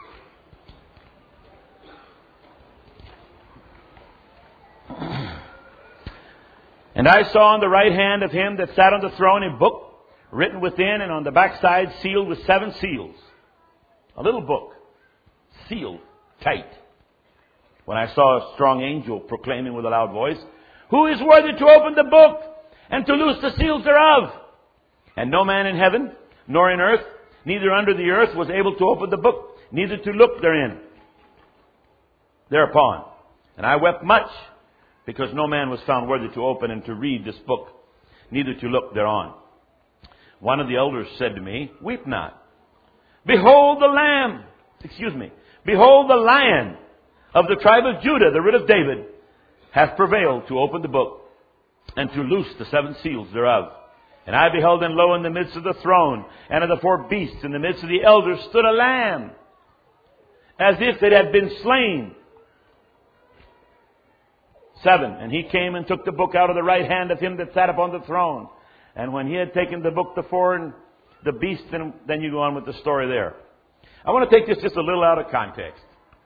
And I saw on the right hand of him that sat on the throne a book written within, and on the backside sealed with seven seals. A little book, sealed tight. When I saw a strong angel proclaiming with a loud voice, who is worthy to open the book and to loose the seals thereof? And no man in heaven, nor in earth, neither under the earth, was able to open the book, neither to look therein. Thereupon, and I wept much, because no man was found worthy to open and to read this book, neither to look thereon. One of the elders said to me, weep not. Behold the Lamb, excuse me, behold the Lion of the tribe of Judah, the root of David, hath prevailed to open the book and to loose the seven seals thereof. And I beheld, and lo, in the midst of the throne and of the four beasts, in the midst of the elders, stood a lamb, as if it had been slain. Seven. And he came and took the book out of the right hand of him that sat upon the throne. And when he had taken the book, the four and the beast, then, then you go on with the story there. I want to take this just a little out of context.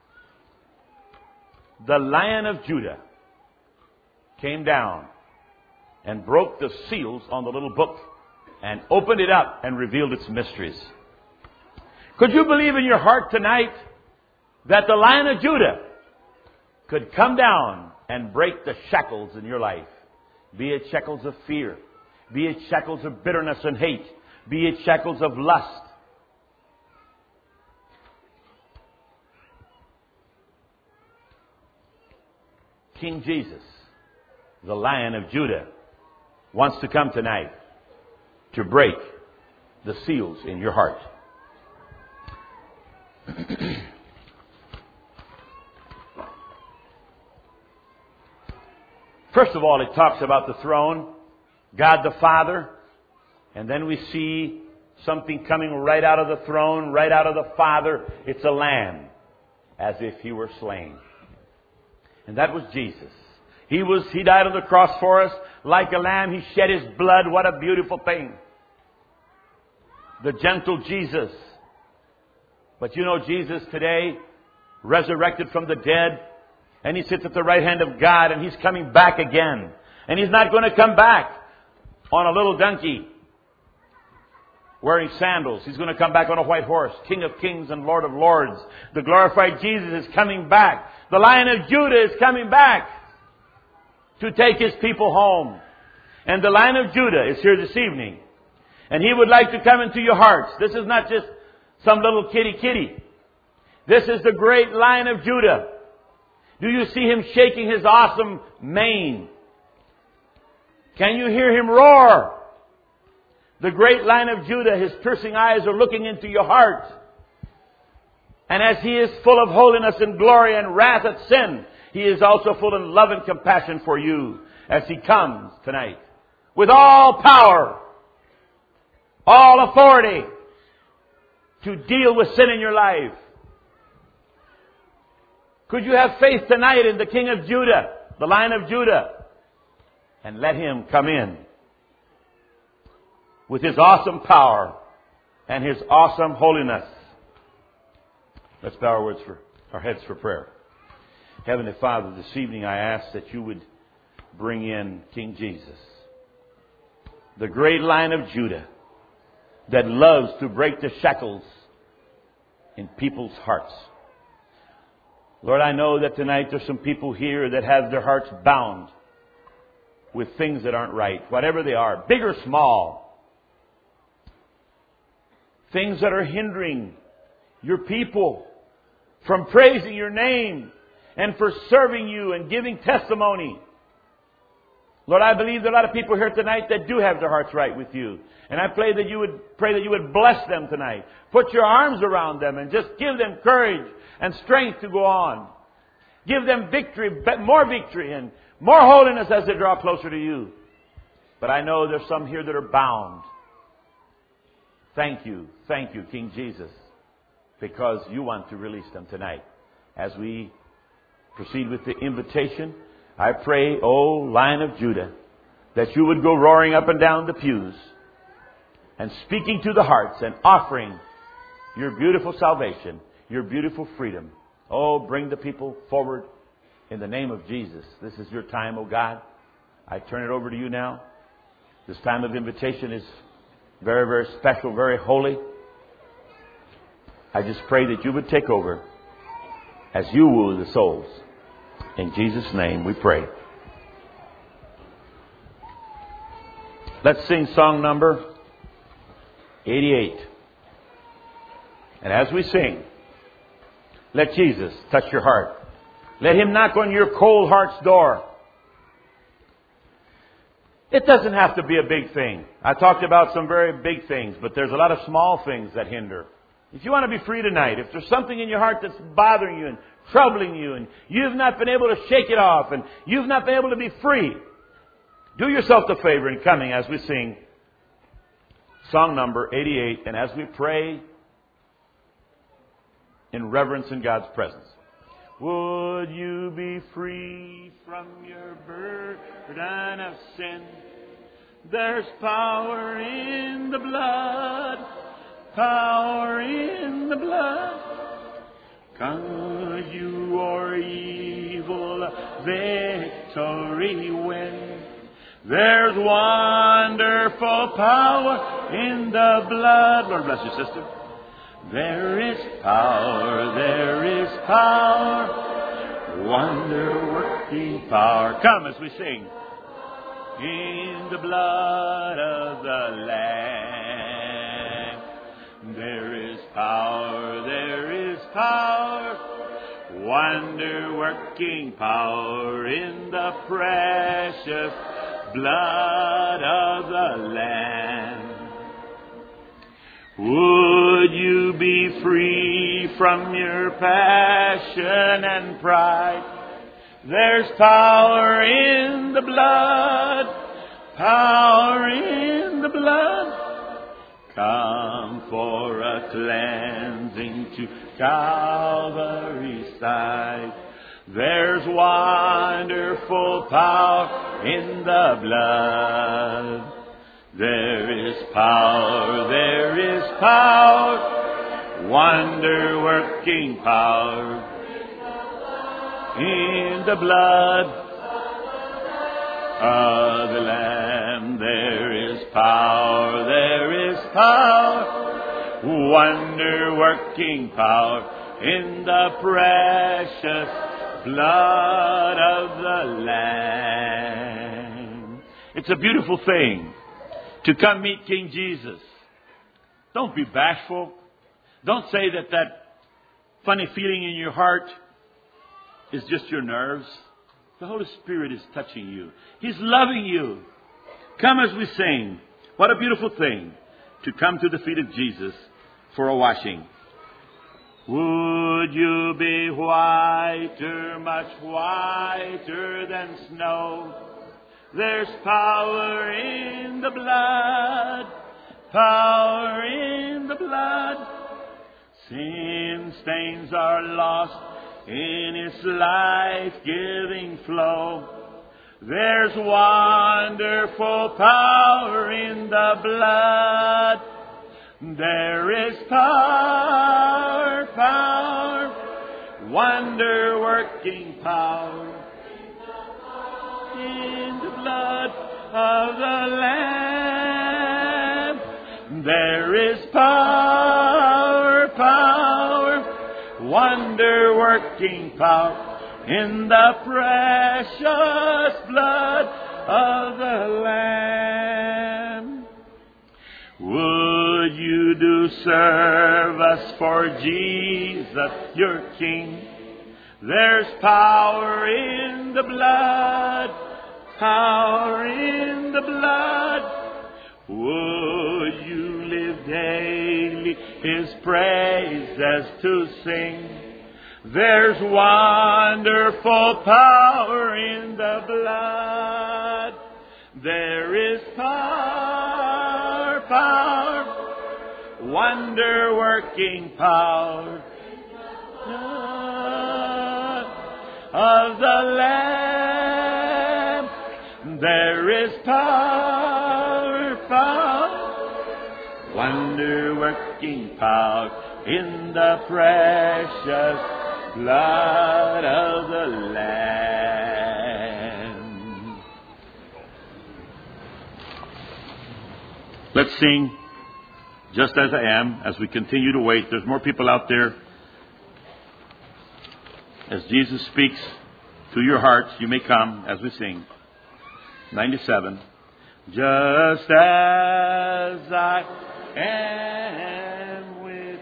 The Lion of Judah came down and broke the seals on the little book and opened it up and revealed its mysteries. Could you believe in your heart tonight that the Lion of Judah could come down and break the shackles in your life? Be it shackles of fear, be it shackles of bitterness and hate, be it shackles of lust. King Jesus, the Lion of Judah, wants to come tonight to break the seals in your heart. First of all, it talks about the throne, God the Father, and then we see something coming right out of the throne, right out of the Father. It's a lamb, as if he were slain. And that was Jesus. He was, he died on the cross for us. Like a lamb, he shed his blood. What a beautiful thing. The gentle Jesus. But you know, Jesus today, resurrected from the dead, and he sits at the right hand of God, and he's coming back again. And he's not going to come back on a little donkey wearing sandals. He's going to come back on a white horse, King of kings and Lord of lords. The glorified Jesus is coming back. The Lion of Judah is coming back to take his people home. And the Lion of Judah is here this evening. And he would like to come into your hearts. This is not just some little kitty kitty. This is the great Lion of Judah. Do you see him shaking his awesome mane? Can you hear him roar? The great Lion of Judah, his piercing eyes are looking into your heart. And as he is full of holiness and glory and wrath at sin, he is also full of love and compassion for you as he comes tonight with all power, all authority to deal with sin in your life. Could you have faith tonight in the King of Judah, the Lion of Judah, and let him come in with His awesome power and His awesome holiness. Let's bow our, words for, our heads for prayer. Heavenly Father, this evening I ask that you would bring in King Jesus, the great Lion of Judah that loves to break the shackles in people's hearts. Lord, I know that tonight there's some people here that have their hearts bound with things that aren't right, whatever they are, big or small. Things that are hindering your people from praising your name and for serving you and giving testimony. Lord, I believe there are a lot of people here tonight that do have their hearts right with you. And I pray that you would pray that you would bless them tonight. Put your arms around them and just give them courage and strength to go on. Give them victory, more victory and more holiness as they draw closer to you. But I know there's some here that are bound. Thank you, thank you, King Jesus, because you want to release them tonight. As we proceed with the invitation, I pray, O Lion of Judah, that you would go roaring up and down the pews and speaking to the hearts and offering your beautiful salvation, your beautiful freedom. Oh, bring the people forward in the name of Jesus. This is your time, O God. I turn it over to you now. This time of invitation is very, very special, very holy. I just pray that you would take over as you woo the souls. In Jesus' name we pray. Let's sing song number eighty-eight. And as we sing, let Jesus touch your heart. Let Him knock on your cold heart's door. It doesn't have to be a big thing. I talked about some very big things, but there's a lot of small things that hinder. If you want to be free tonight, if there's something in your heart that's bothering you and troubling you and you've not been able to shake it off and you've not been able to be free, do yourself the favor in coming as we sing song number eighty-eight and as we pray in reverence in God's presence. Would you be free from your burden of sin? There's power in the blood, power in the blood. Cause you or evil victory win. There's wonderful power in the blood. Lord bless you, sister. There is power, there is power, wonder-working power. Come as we sing. In the blood of the Lamb, there is power, there is power, wonder-working power in the precious blood of the Lamb. Would you be free from your passion and pride? There's power in the blood, power in the blood. Come for a cleansing to Calvary's side. There's wonderful power in the blood. There is power, there is power, wonder-working power in the blood of the Lamb. There is power, there is power, wonder-working power in the precious blood of the Lamb. It's a beautiful thing to come meet King Jesus. Don't be bashful. Don't say that that funny feeling in your heart is just your nerves. The Holy Spirit is touching you. He's loving you. Come as we sing. What a beautiful thing to come to the feet of Jesus for a washing. Would you be whiter, much whiter than snow? There's power in the blood, power in the blood. Sin stains are lost in its life-giving flow. There's wonderful power in the blood. There is power, power, wonder-working power in the blood of the Lamb. There is power, power, wonder-working power in the precious blood of the Lamb. Would you do service for Jesus, your King? There's power in the blood, power in the blood. Would you live daily His praises to sing? There's wonderful power in the blood. There is power, power, wonder-working power of the Lamb. There is power, power, wonder-working power in the precious blood of the Lamb. Let's sing Just As I Am as we continue to wait. There's more people out there. As Jesus speaks to your hearts, you may come as we sing. ninety-seven. Just as I am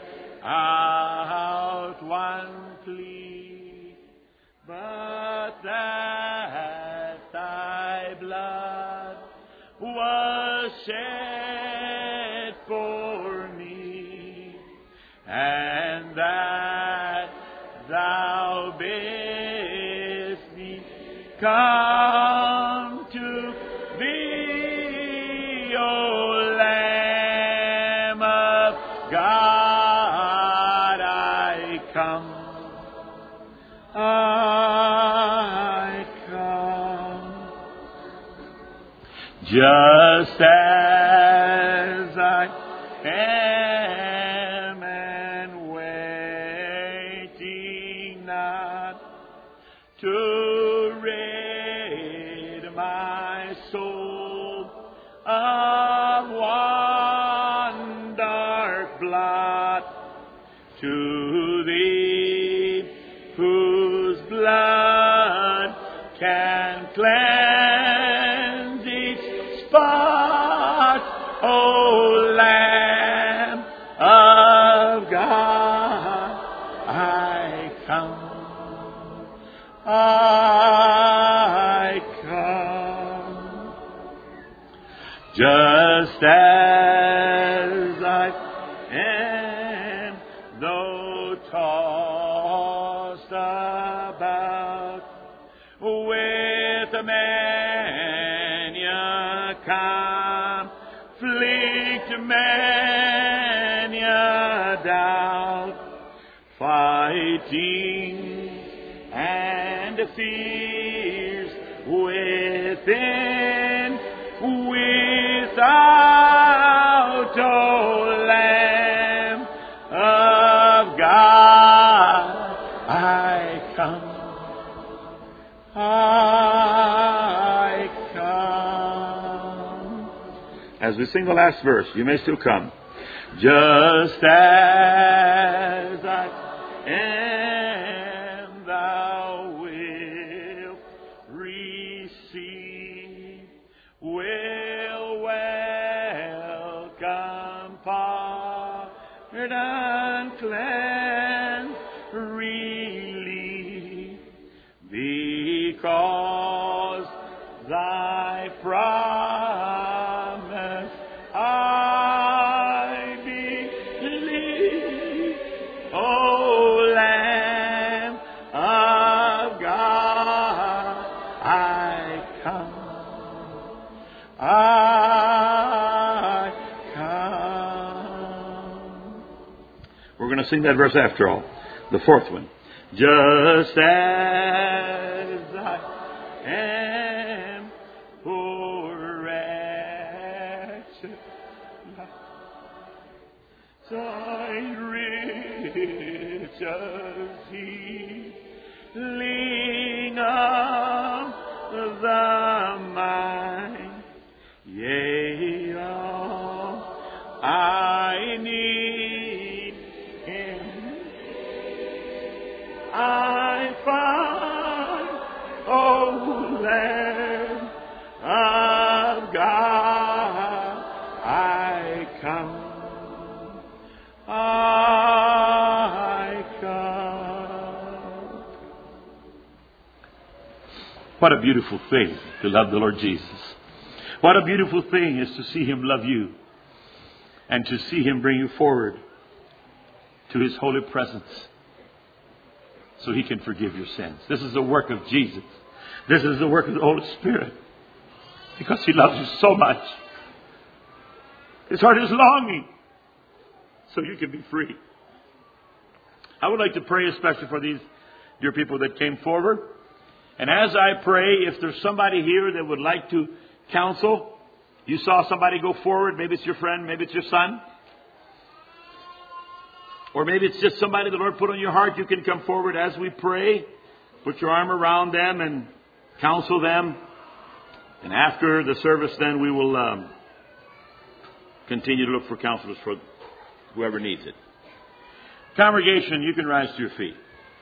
without one plea, but that thy blood was shed for me, and that thou bidst me come to thee, O Lamb of God, I come, I come, just as I am, and waiting not to rid my soul of one dark blot, to thee whose blood can cleanse each spot, O Lamb of God, I come, I come, just as I am, though tossed about with many a conflict, many a doubt, fighting and fears within, without, O Lamb of God, I come, I come. As we sing the last verse, you may still come. Just as I am, thou wilt receive, will welcome, pardon, cleanse, relief, because thy promise I believe, O Lamb of God, I come, I come. We're going to sing that verse after all, the fourth one. Just as I am thy riches healing of the mind, yea, all I need in I find, O Lamb of God, I come, I come. What a beautiful thing to love the Lord Jesus. What a beautiful thing is to see Him love you and to see Him bring you forward to His holy presence so He can forgive your sins. This is the work of Jesus. This is the work of the Holy Spirit, because He loves you so much. His heart is longing so you can be free. I would like to pray especially for these dear people that came forward. And as I pray, if there's somebody here that would like to counsel, you saw somebody go forward, maybe it's your friend, maybe it's your son, or maybe it's just somebody the Lord put on your heart, you can come forward as we pray. Put your arm around them and counsel them. And after the service, then we will um, continue to look for counselors for whoever needs it. Congregation, you can rise to your feet.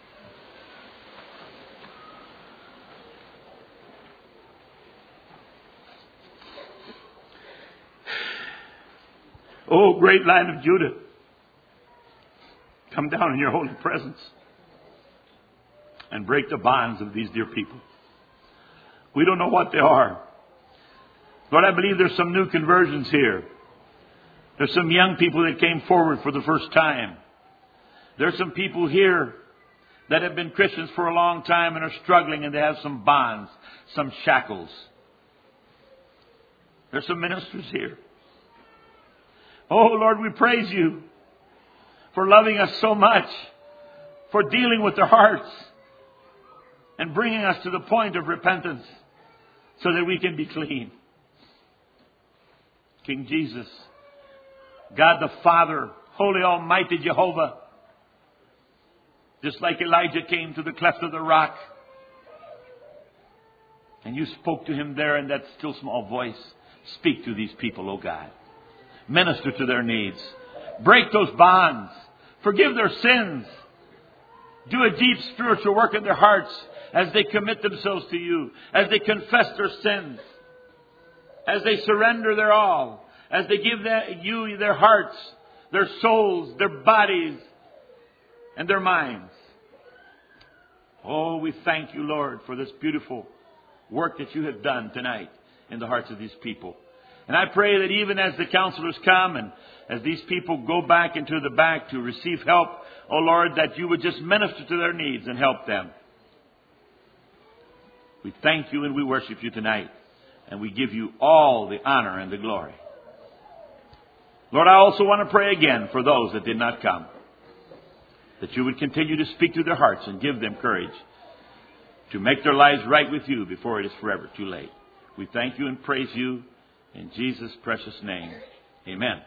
Oh, great Lion of Judah, come down in your holy presence and break the bonds of these dear people. We don't know what they are. Lord, I believe there's some new conversions here. There's some young people that came forward for the first time. There's some people here that have been Christians for a long time and are struggling, and they have some bonds, some shackles. There's some ministers here. Oh, Lord, we praise you for loving us so much, for dealing with their hearts and bringing us to the point of repentance so that we can be clean. King Jesus, God the Father, Holy Almighty Jehovah, just like Elijah came to the cleft of the rock and you spoke to him there in that still small voice, speak to these people, oh God. Minister to their needs. Break those bonds. Forgive their sins. Do a deep spiritual work in their hearts as they commit themselves to you, as they confess their sins, as they surrender their all, as they give you their hearts, their souls, their bodies, and their minds. Oh, we thank you, Lord, for this beautiful work that you have done tonight in the hearts of these people. And I pray that even as the counselors come and as these people go back into the back to receive help, oh Lord, that you would just minister to their needs and help them. We thank you and we worship you tonight. And we give you all the honor and the glory. Lord, I also want to pray again for those that did not come, that you would continue to speak to their hearts and give them courage to make their lives right with you before it is forever too late. We thank you and praise you in Jesus' precious name. Amen.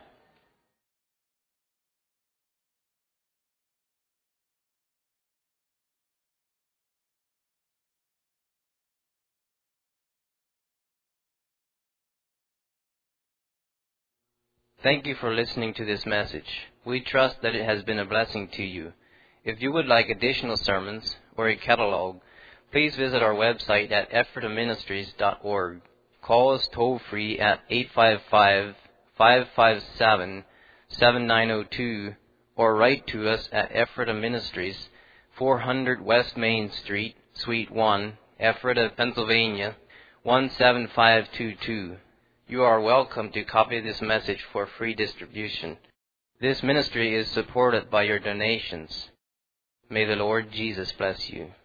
Thank you for listening to this message. We trust that it has been a blessing to you. If you would like additional sermons or a catalog, please visit our website at ephrata ministries dot org. Call us toll-free at eight five five, five five seven, seven nine zero two or write to us at Ephrata Ministries, four hundred West Main Street, Suite one, Ephrata, Pennsylvania, one seven five two two. You are welcome to copy this message for free distribution. This ministry is supported by your donations. May the Lord Jesus bless you.